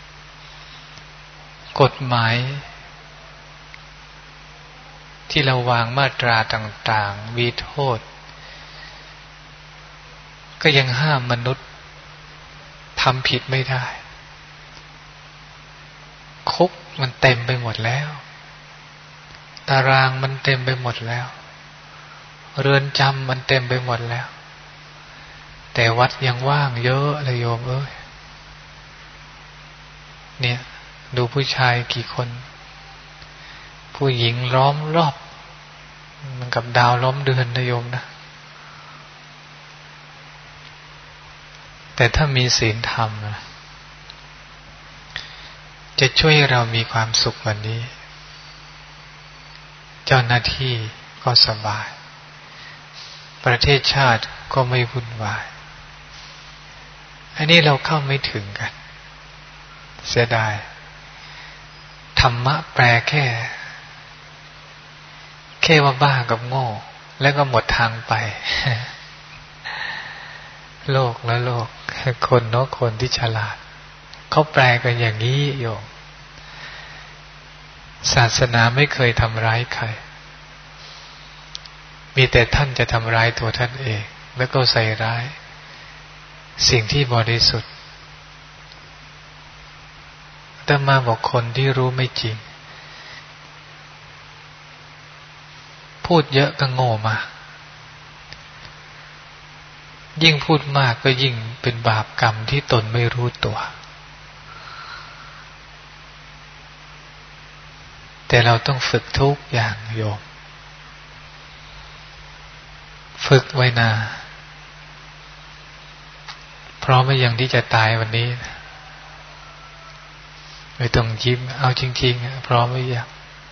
กฎหมายที่เราวางมาตราต่างๆมีโทษก็ยังห้ามมนุษย์ทำผิดไม่ได้คุกมันเต็มไปหมดแล้วตารางมันเต็มไปหมดแล้วเรือนจำมันเต็มไปหมดแล้วแต่วัดยังว่างเยอะเลยโยมเอ้ยเนี่ยดูผู้ชายกี่คนผู้หญิงล้อมรอบมันกับดาวล้อมเดือนนะโยมนะแต่ถ้ามีศีลธรรมนะจะช่วยให้เรามีความสุขวันนี้เจ้าหน้าที่ก็สบายประเทศชาติก็ไม่วุ่นวายอันนี้เราเข้าไม่ถึงกันเสียดายธรรมะแปลแค่แค่ว่าบ้ากับโง่แล้วก็หมดทางไปโลกและโลกคนเนาะคนที่ฉลาดเขาแปลกันอย่างนี้โยมศาสนาไม่เคยทำร้ายใครมีแต่ท่านจะทำร้ายตัวท่านเองแล้วก็ใส่ร้ายสิ่งที่บริสุทธิ์แต่มาบอกคนที่รู้ไม่จริงพูดเยอะก็โง่มากยิ่งพูดมากก็ยิ่งเป็นบาปกรรมที่ตนไม่รู้ตัวแต่เราต้องฝึกทุกอย่างโยมฝึกไว้นาพร้อมไหมยังที่จะตายวันนี้ไม่ต้องยิ้มเอาจริงๆพร้อมไหมยัง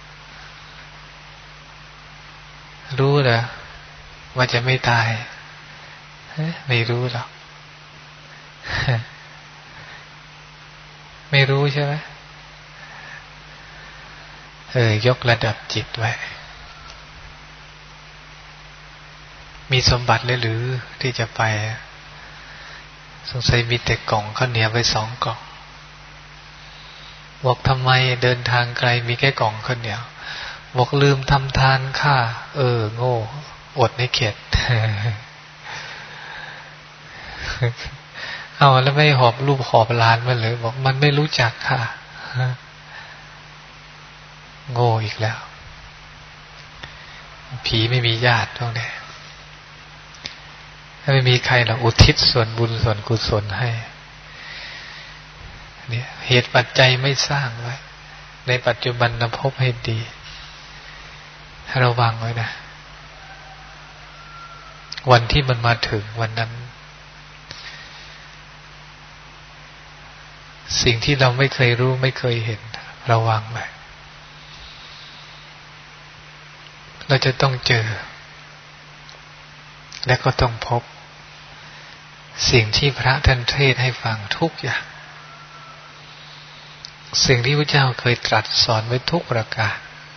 รู้เหรอว่าจะไม่ตายไม่รู้หรอกไม่รู้ใช่ไหมเออยกระดับจิตไว้มีสมบัติเลยหรือที่จะไปสงสัยมีแต่กล่องข้าวเหนียวไปสองกล่องบอกทำไมเดินทางไกลมีแค่กล่องข้าวเหนียวบอกลืมทำทานค่าเออโง่อดไม่เข็ด เอาแล้วไม่หอบรูปหอบลานมาเลยบอกมันไม่รู้จักค่ะโง่อีกแล้วผีไม่มีญาติตรงนี้ถ้าไม่มีใครหรอกอุทิศส่วนบุญส่วนกุศลให้เนี่ยเหตุปัจจัยไม่สร้างไว้ในปัจจุบันภพให้ดีให้ระวังไว้นะวันที่มันมาถึงวันนั้นสิ่งที่เราไม่เคยรู้ไม่เคยเห็นระวังไว้เราจะต้องเจอและก็ต้องพบสิ่งที่พระท่านเทศให้ฟังทุกอย่างสิ่งที่พระเจ้าเคยตรัสสอนไว้ทุกประการ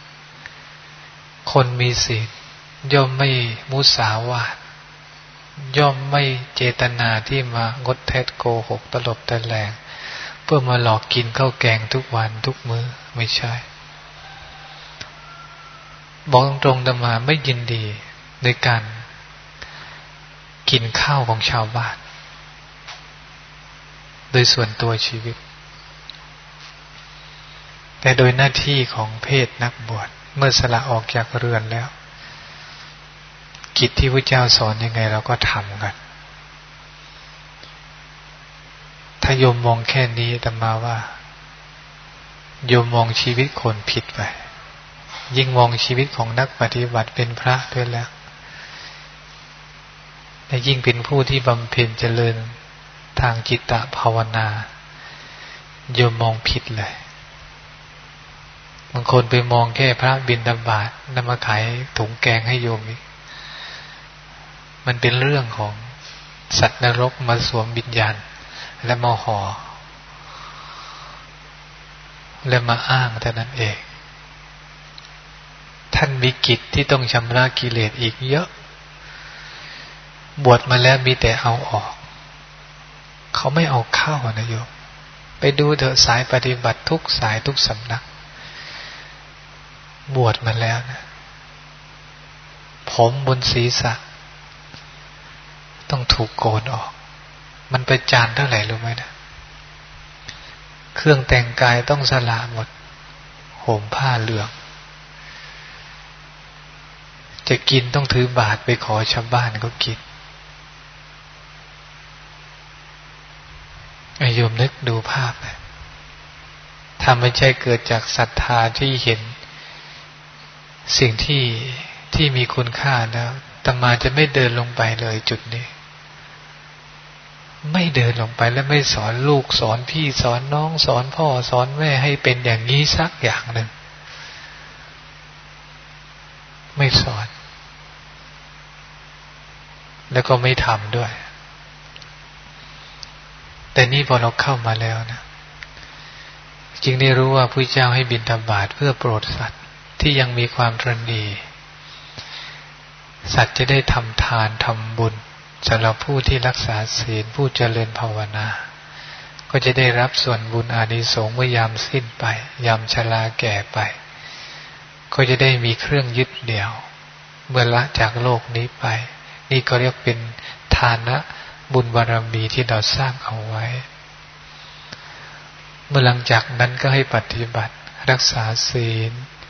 คนมีศีลย่อมไม่มุสาวาทย่อมไม่เจตนาที่มางดเท็จโกหกตลบตะแลงเพื่อมาหลอกกินข้าวแกงทุกวันทุกมื้อไม่ใช่บอกตรงๆธรรมาไม่ยินดีในการกินข้าวของชาวบ้านโดยส่วนตัวชีวิตแต่โดยหน้าที่ของเพศนักบวชเมื่อสละออกจากเรือนแล้วกิจที่พระเจ้าสอนยังไงเราก็ทำกันถ้าโยมมองแค่นี้อาตมาว่าโยมมองชีวิตคนผิดไปยิ่งมองชีวิตของนักปฏิบัติเป็นพระด้วยแล้วและยิ่งเป็นผู้ที่บำเพ็ญเจริญทางจิตตภาวนาโยมมองผิดเลยบางคนไปมองแค่พระบิณฑบาตนำมาขายถุงแกงให้โยมอีกมันเป็นเรื่องของสัตว์นรกมาสวมวิญญาณและมาห่อและมาอ้างเท่านั้นเองท่านมีกิจที่ต้องชำระกิเลสอีกเยอะบวชมาแล้วมีแต่เอาออกเขาไม่เอาเข้านะโยมไปดูเถอะสายปฏิบัติทุกสายทุกสำนักบวชมาแล้วนะผมบนศีรษะต้องถูกโกนออกมันไปจานเท่าไหร่รู้ไหมนะเครื่องแต่งกายต้องสละหมดห่มผ้าเหลืองจะกินต้องถือบาตรไปขอชาวบ้านเขากินไอ้โยมนึกดูภาพนะถ้าไม่ใช่เกิดจากศรัทธาที่เห็นสิ่งที่ที่มีคุณค่าแล้วอาตมาจะไม่เดินลงไปเลยจุดนี้ไม่เดินลงไปและไม่สอนลูกสอนพี่สอนน้องสอนพ่อสอนแม่ให้เป็นอย่างนี้สักอย่างหนึ่งไม่สอนแล้วก็ไม่ทำด้วยแต่นี่พอเราเข้ามาแล้วนะจึงได้รู้ว่าพระเจ้าให้บิณฑบาตเพื่อโปรดสัตว์ที่ยังมีความตระหนี่สัตว์จะได้ทำทานทำบุญสำหรับผู้ที่รักษาศีลผู้เจริญภาวนาก็จะได้รับส่วนบุญอานิสงส์เมื่อยามสิ้นไปยามชราแก่ไปก็จะได้มีเครื่องยึดเหนี่ยวเมื่อละจากโลกนี้ไปนี่ก็เรียกเป็นทานะบุญบารมีที่เราสร้างเอาไว้เมื่อหลังจากนั้นก็ให้ปฏิบัติรักษาศีล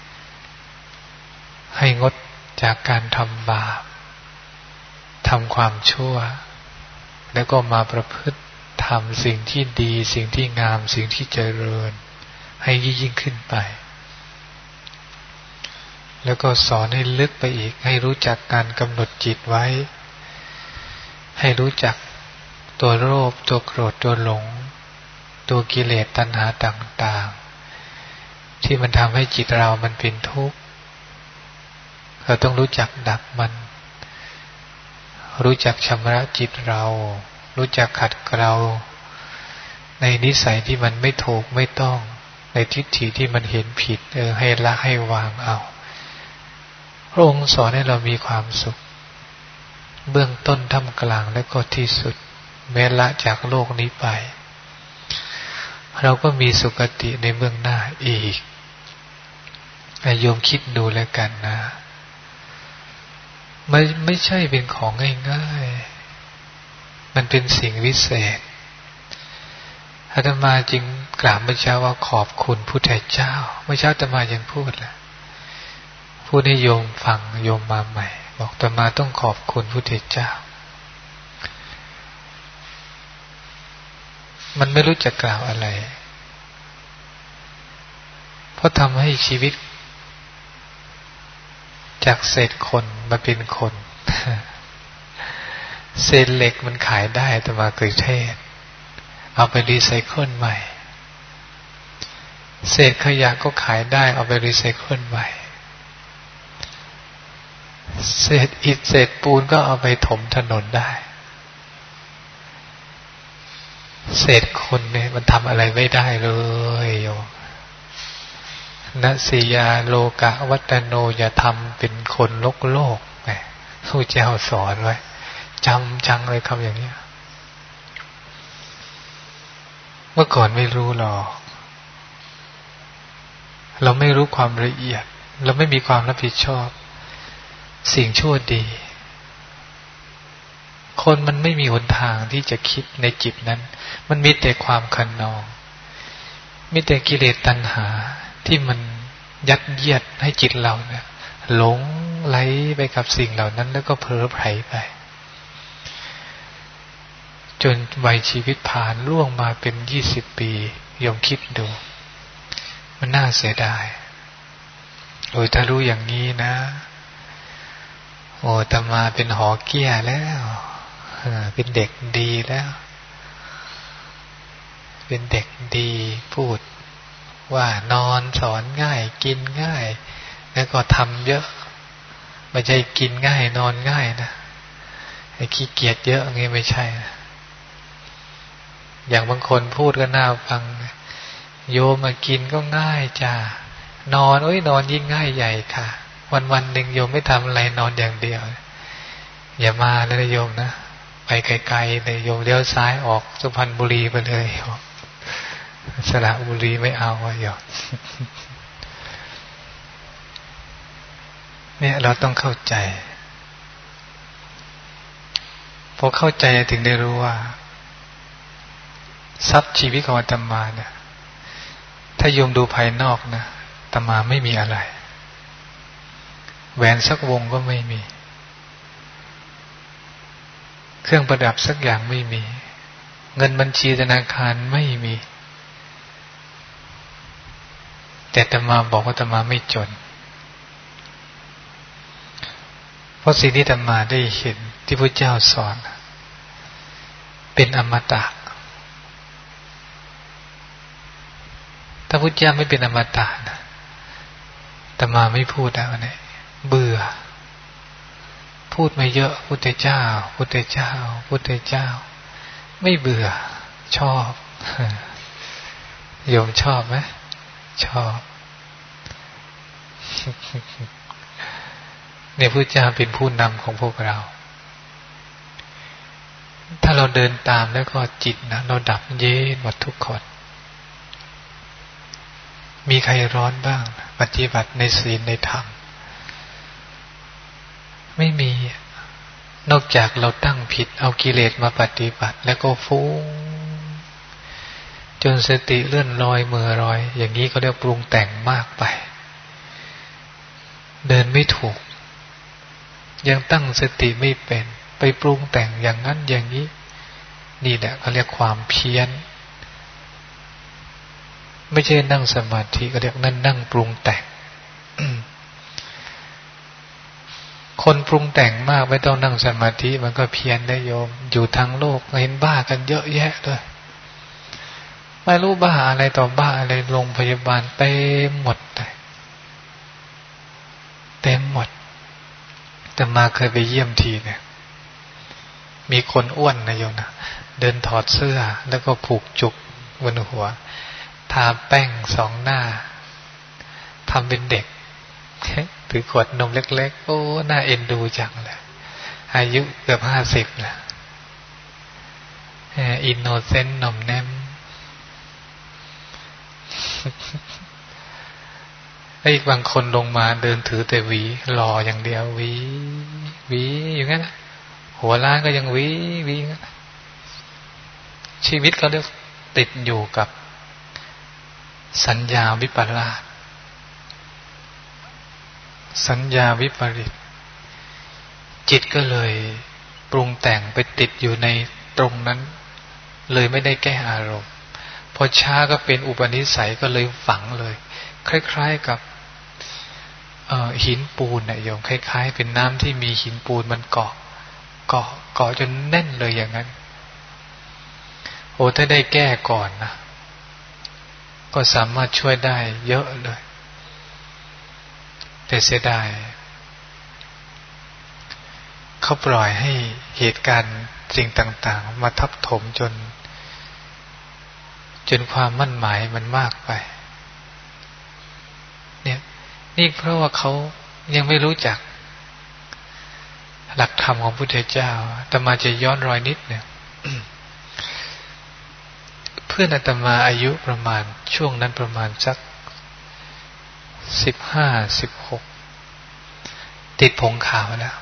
ให้งดจากการทำบาปทำความชั่วแล้วก็มาประพฤติทำสิ่งที่ดีสิ่งที่งามสิ่งที่เจริญให้ยิ่งขึ้นไปแล้วก็สอนให้ลึกไปอีกให้รู้จักการกำหนดจิตไว้ให้รู้จักตัวโลภตัวโกรธตัวหลงตัวกิเลสตัณหาต่างๆที่มันทำให้จิตเรามันเป็นทุกข์เราต้องรู้จักดับมันรู้จักชำระจิตเรารู้จักขัดเกลาในนิสัยที่มันไม่ถูกไม่ต้องในทิฏฐิที่มันเห็นผิดเออให้ละให้วางเอาพระองค์สอนให้เรามีความสุขเบื้องต้นท่ามกลางและก็ที่สุดแม้ละจากโลกนี้ไปเราก็มีสุคติในเบื้องหน้าอีกโยมคิดดูแล้วกันนะไม่ไม่ใช่เป็นของง่ายๆมันเป็นสิ่งวิเศษอาตมาจึงกราบพระเจ้าว่าขอบคุณพุทธเจ้าเมื่อเช้าอาตมายังพูดแหละพูดให้โยมฟังโยมมาใหม่บอกอาตมาต้องขอบคุณพุทธเจ้ามันไม่รู้จะกล่าวอะไรเพราะทำให้ชีวิตจากเศษคนมาเป็นคนเศษเหล็กมันขายได้แต่มาเคยเทศเอาไปรีไซเคิลใหม่เศษขยะก็ขายได้เอาไปรีไซเคิลใหม่เศษอิฐเศษปูนก็เอาไปถมถนนได้เศษคนเนี่ยมันทำอะไรไม่ได้เลยโยมนัสสิยาโลกะวัตโนอย่าทำเป็นคนโลกโลกไงพระเจ้าสอนไว้จำจังเลยคำอย่างนี้เมื่อก่อนไม่รู้หรอกเราไม่รู้ความละเอียดเราไม่มีความรับผิดชอบสิ่งชั่วดีคนมันไม่มีหนทางที่จะคิดในจิตนั้นมันมีแต่ความคันนองมีแต่กิเลสตัณหาที่มันยัดเยียดให้จิตเราเนี่ยหลงไหลไปกับสิ่งเหล่านั้นแล้วก็เผลอไผลไปจนวัยชีวิตผ่านล่วงมาเป็นยี่สิบปียมคิดดูมันน่าเสียดายโอ้ยถ้ารู้อย่างนี้นะโอ้ตมาเป็นหอเกี้ยแล้วเป็นเด็กดีแล้วเป็นเด็กดีพูดว่านอนสอนง่ายกินง่ายแล้วก็ทำเยอะไม่ใช่กินง่ายนอนง่ายนะไอ้ขี้เกียจเยอะงี้ไม่ใช่นะอย่างบางคนพูดก็น่าฟังโยมมากินก็ง่ายจ้านอนโอ้ยนอนยิ่งง่ายใหญ่ค่ะวันวันหนึ่งโยมไม่ทำอะไรนอนอย่างเดียวอย่ามาเลยนะโยมนะไปไกลๆเลยโยมเลี้ยวซ้ายออกสุพรรณบุรีไปเลยสระบุรีไม่เอาโยมเนี่ยเราต้องเข้าใจพอเข้าใจถึงได้รู้ว่าทรัพย์ชีวิตของอาตมาเนี่ยถ้าโยมดูภายนอกนะอาตมาไม่มีอะไรแหวนสักวงก็ไม่มีเครื่องประดับสักอย่างไม่มีเงินบัญชีธนาคารไม่มีแต่อาตมาบอกว่าอาตมาไม่จนเพราะสิ่งที่อาตมาได้เห็นที่พระเจ้าสอนเป็นอมตะถ้าพุทธเจ้าไม่เป็นอมตะนะอาตมาไม่พูดแล้วเนี่ยเบื่อพูดมาเยอะพุทธเจ้าพุทธเจ้าพุทธเจ้าไม่เบื่อชอบโยมชอบไหมชอบเนี่ยพุทธเจ้าเป็นผู้นำของพวกเราถ้าเราเดินตามแล้วก็จิตนะเราดับเย็นหมดทุกคนมีใครร้อนบ้างปฏิบัติในศีลในธรรมไม่มีนอกจากเราตั้งผิดเอากิเลสมาปฏิบัติแล้วก็ฟุ้งจจนสติเลื่อนลอยเมื่อลอยอย่างนี้เขาเรียกปรุงแต่งมากไปเดินไม่ถูกยังตั้งสติไม่เป็นไปปรุงแต่งอย่างนั้นอย่างนี้นี่แหละเขาเรียกความเพี้ยนไม่ใช่นั่งสมาธิเขาเรียกนั่นนั่งปรุงแต่ง คนปรุงแต่งมากไม่ต้องนั่งสมาธิมันก็เพี้ยนได้โยมอยู่ทางโลกเห็นบ้ากันเยอะแยะด้วยไม่รู้บ้าอะไรต่อบ้าอะไรโรงพยาบาลเต็มหมดเลยเต็มหมดแต่มาเคยไปเยี่ยมทีเนี่ยมีคนอ้วนนะโยมนะเดินถอดเสื้อแล้วก็ผูกจุกบนหัวทาแป้งสองหน้าทำเป็นเด็กถือขวดนมเล็กๆโอ้น่าเอ็นดูจังเลยอายุเกือบห้าสิบแล้วอินโนเซนต์หน่อมแนมไอ้บางคนลงมาเดินถือแต่หวีหล่ออย่างเดียวหวีหวีอย่างนั้นหัวล้านก็ยังหวีหวีงั้นชีวิตเขาเรียกติดอยู่กับสัญญาวิปลาสสัญญาวิปริตจิตก็เลยปรุงแต่งไปติดอยู่ในตรงนั้นเลยไม่ได้แก้อารมณ์พอช้าก็เป็นอุปนิสัยก็เลยฝังเลยคล้ายๆกับหินปูนนะโยมคล้ายๆเป็นน้ำที่มีหินปูนมันเกาะเกาะเกาะจนแน่นเลยอย่างนั้นโอ้ถ้าได้แก้ก่อนนะก็สามารถช่วยได้เยอะเลยแต่เสียดายเขาปล่อยให้เหตุการณ์สิ่งต่างๆมาทับถมจนจนความมั่นหมายมันมากไปเนี่ยนี่เพราะว่าเขายังไม่รู้จักหลักธรรมของพุทธเจ้าอาตมาจะย้อนรอยนิดเนี่ย เพื่อนอาตมาอายุประมาณช่วงนั้นประมาณสักสิบห้าสิบหกติดผงขาวแล้ว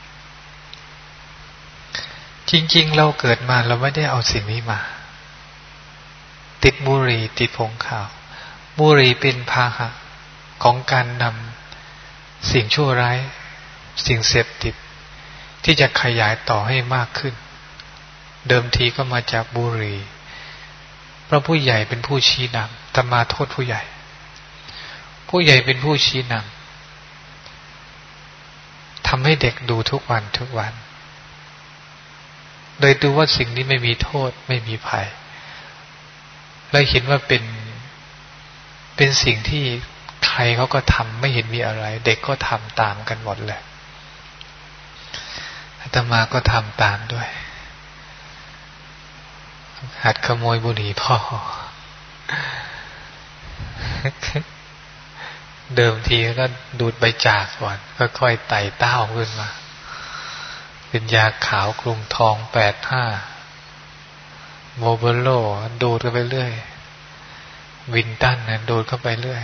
จริงๆเราเกิดมาเราไม่ได้เอาสิ่งนี้มาติดบุหรี่ติดผงขาวบุหรี่เป็นพาหะของการนำสิ่งชั่วร้ายสิ่งเสพติดที่จะขยายต่อให้มากขึ้นเดิมทีก็มาจากบุหรี่เพราะผู้ใหญ่เป็นผู้ชี้นำแต่มาโทษผู้ใหญ่ผู้ใหญ่เป็นผู้ชี้นำทำให้เด็กดูทุกวันทุกวันโดยดูว่าสิ่งนี้ไม่มีโทษไม่มีภัยและเห็นว่าเป็นเป็นสิ่งที่ใครเขาก็ทำไม่เห็นมีอะไรเด็กก็ทำตามกันหมดเลยอาตมาก็ทำตามด้วยหัดขโมยบุหรี่พ่อเดิมทีก็ดูดใบจากก่อนค่อยๆไต่เต้าขึ้นมาเป็นยาขาวกรุงทองแปดห้าโมเบโลดูดเข้าไปเรื่อยวินตันนะดูดเข้าไปเรื่อย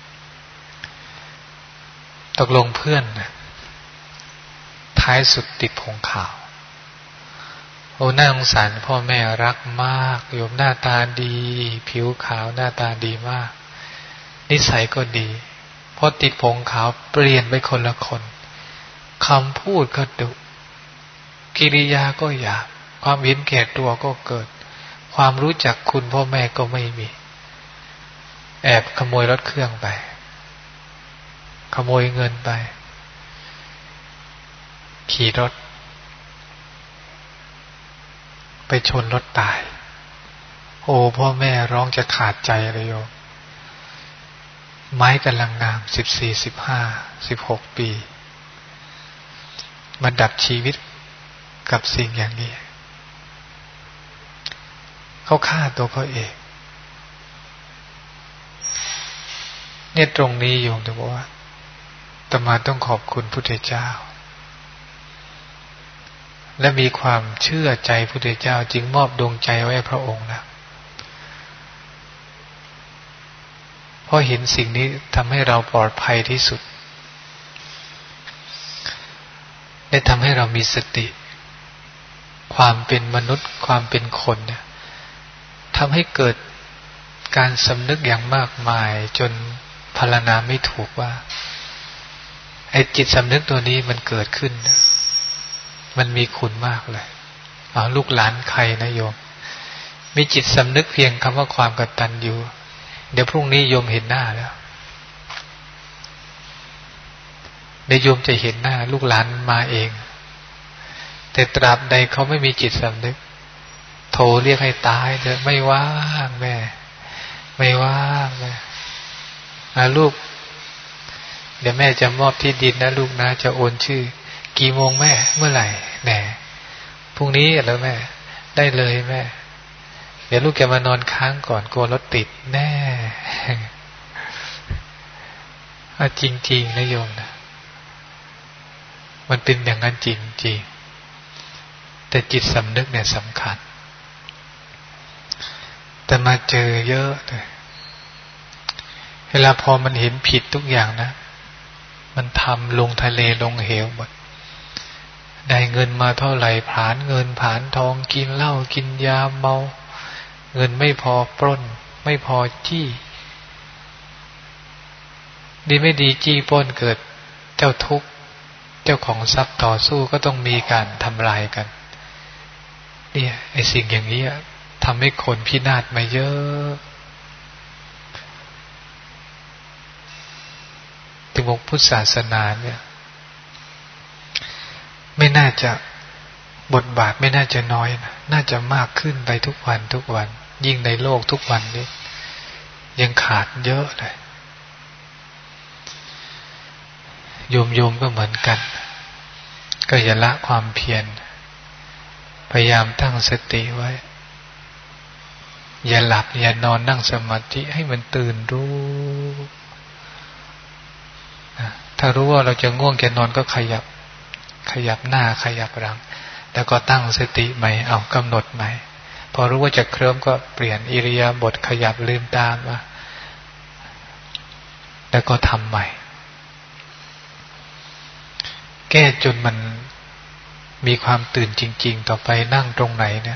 ตกลงเพื่อนนะท้ายสุดติดผงขาวโอ้น่าสงสารพ่อแม่รักมากโยมหน้าตาดีผิวขาวหน้าตาดีมากนิสัยก็ดีพอติดผงขาวเปลี่ยนไปคนละคนคำพูดก็ดุกิริยาก็หยาบความเห็นแก่ตัวก็เกิดความรู้จักคุณพ่อแม่ก็ไม่มีแอบขโมยรถเครื่องไปขโมยเงินไปขี่รถไปชนรถตายโอ้พ่อแม่ร้องจะขาดใจเลยโยมไม้กำลังงามสิบสี่สิบห้าสิบหกปีมาดับชีวิตกับสิ่งอย่างนี้เขาฆ่าตัวเขาเองเนี่ยตรงนี้โยมจะบอกว่าอาตมาต้องขอบคุณพุทธเจ้าและมีความเชื่อใจพุทธเจ้าจึงมอบดวงใจไว้ให้พระองค์นะเพราะเห็นสิ่งนี้ทำให้เราปลอดภัยที่สุดได้ทำให้เรามีสติความเป็นมนุษย์ความเป็นคนเนี่ยทำให้เกิดการสำนึกอย่างมากมายจนพรรณนาไม่ถูกว่าไอ้จิตสำนึกตัวนี้มันเกิดขึ้นมันมีคุณมากเลยเอาลูกหลานใครนะโยมมีจิตสำนึกเพียงคำว่าความกตัญญูเดี๋ยวพรุ่งนี้โยมเห็นหน้าแล้วเดี๋ยวโยมจะเห็นหน้าลูกหลานมาเองแต่ตราบใดเขาไม่มีจิตสำนึกโทรเรียกให้ตายเถอะไม่ว่างแม่ไม่ว่างแม่อ่ะลูกเดี๋ยวแม่จะมอบที่ดินนะลูกนะจะโอนชื่อกี่โมงแม่เมื่อไหร่แหน่พรุ่งนี้แล้วแม่ได้เลยแม่เดี๋ยวลูกจะมานอนค้างก่อนกลัวรถติดแน่อ่ะจริงๆนะโยมนะมันเป็นอย่างนั้นจริงๆแต่จิตสำนึกเนี่ยสำคัญแต่มาเจอเยอะเลยเวลาพอมันเห็นผิดทุกอย่างนะมันทำลงทะเลลงเหวหมดได้เงินมาเท่าไหร่ผลาญเงินผลาญทองกินเหล้ากินยาเมาเงินไม่พอปล้นไม่พอจี้ดีไม่ดีจี้ปล้นเกิดเจ้าทุกข์เจ้าของทรัพย์ต่อสู้ก็ต้องมีการทำลายกันเนี่ยไอ้สิ่งอย่างนี้ทำให้คนพินาศมาเยอะถึงบอกพุทธศาสนาเนี่ยไม่น่าจะบทบาทไม่น่าจะน้อยนะน่าจะมากขึ้นไปทุกวันทุกวันยิ่งในโลกทุกวันนี้ยังขาดเยอะเลยโยมโยมก็เหมือนกันก็อย่าละความเพียรพยายามตั้งสติไว้อย่าหลับอย่านอนนั่งสมาธิให้มันตื่นรู้ถ้ารู้ว่าเราจะง่วงจะนอนก็ขยับขยับหน้าขยับหลังแล้วก็ตั้งสติใหม่เอากำหนดใหม่พอรู้ว่าจะเคลิ้มก็เปลี่ยนอิริยาบถขยับลืมตามาแล้วก็ทำใหม่แก้จนมันมีความตื่นจริงๆต่อไปนั่งตรงไหนเนี่ย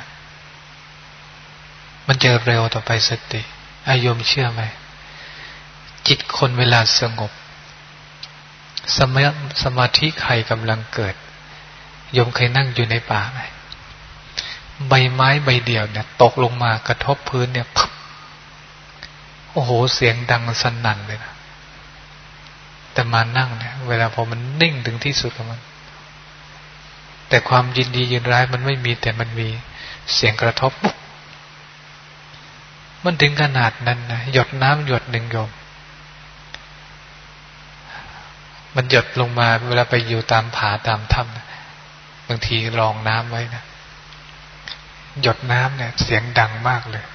มันจะเร็วต่อไปสติอาโยมเชื่อไหมจิตคนเวลาสงบสมาสมาธิใครกำลังเกิดโยมเคยนั่งอยู่ในป่าไหมใบไม้ใบเดียวเนี่ยตกลงมากระทบพื้นเนี่ยพับโอ้โหเสียงดังสนั่นเลยนะแต่มานั่งเนี่ยเวลาพอมันนิ่งถึงที่สุดของมันแต่ความยินดียินร้ายมันไม่มีแต่มันมีเสียงกระทบปุ๊บมันถึงขนาดนั้นนะหยดน้ำหยดหนึ่งโยมมันหยดลงมาเวลาไปอยู่ตามผาตามถ้ำนะบางทีรองน้ำไว้นะหยดน้ำเนี่ยเสียงดังมากเลย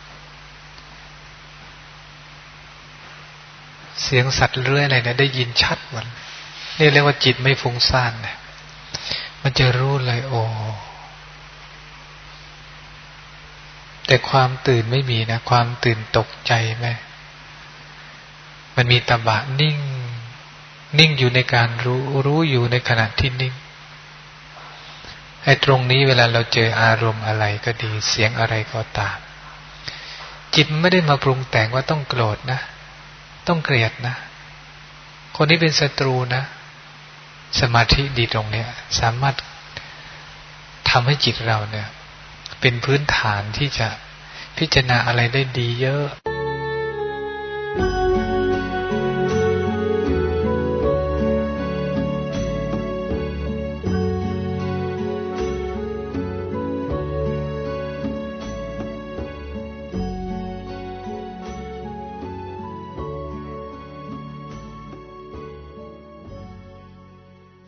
เสียงสัตว์เลื้อยอะไรเนี่ยได้ยินชัดหมดนี่เรียกว่าจิตไม่ฟุ้งซ่านนะมันจะรู้เลยโอ้แต่ความตื่นไม่มีนะความตื่นตกใจไหมมันมีตบะนิ่งนิ่งอยู่ในการรู้รู้อยู่ในขณะที่นิ่งไอ้ตรงนี้เวลาเราเจออารมณ์อะไรก็ดีเสียงอะไรก็ตามจิตไม่ได้มาปรุงแต่งว่าต้องโกรธนะต้องเกลียดนะคนนี้เป็นศัตรูนะสมาธิดีตรงเนี้ยสามารถทำให้จิตเราเนี่ยเป็นพื้นฐานที่จะพิจารณาอะไรได้ดีเยอะ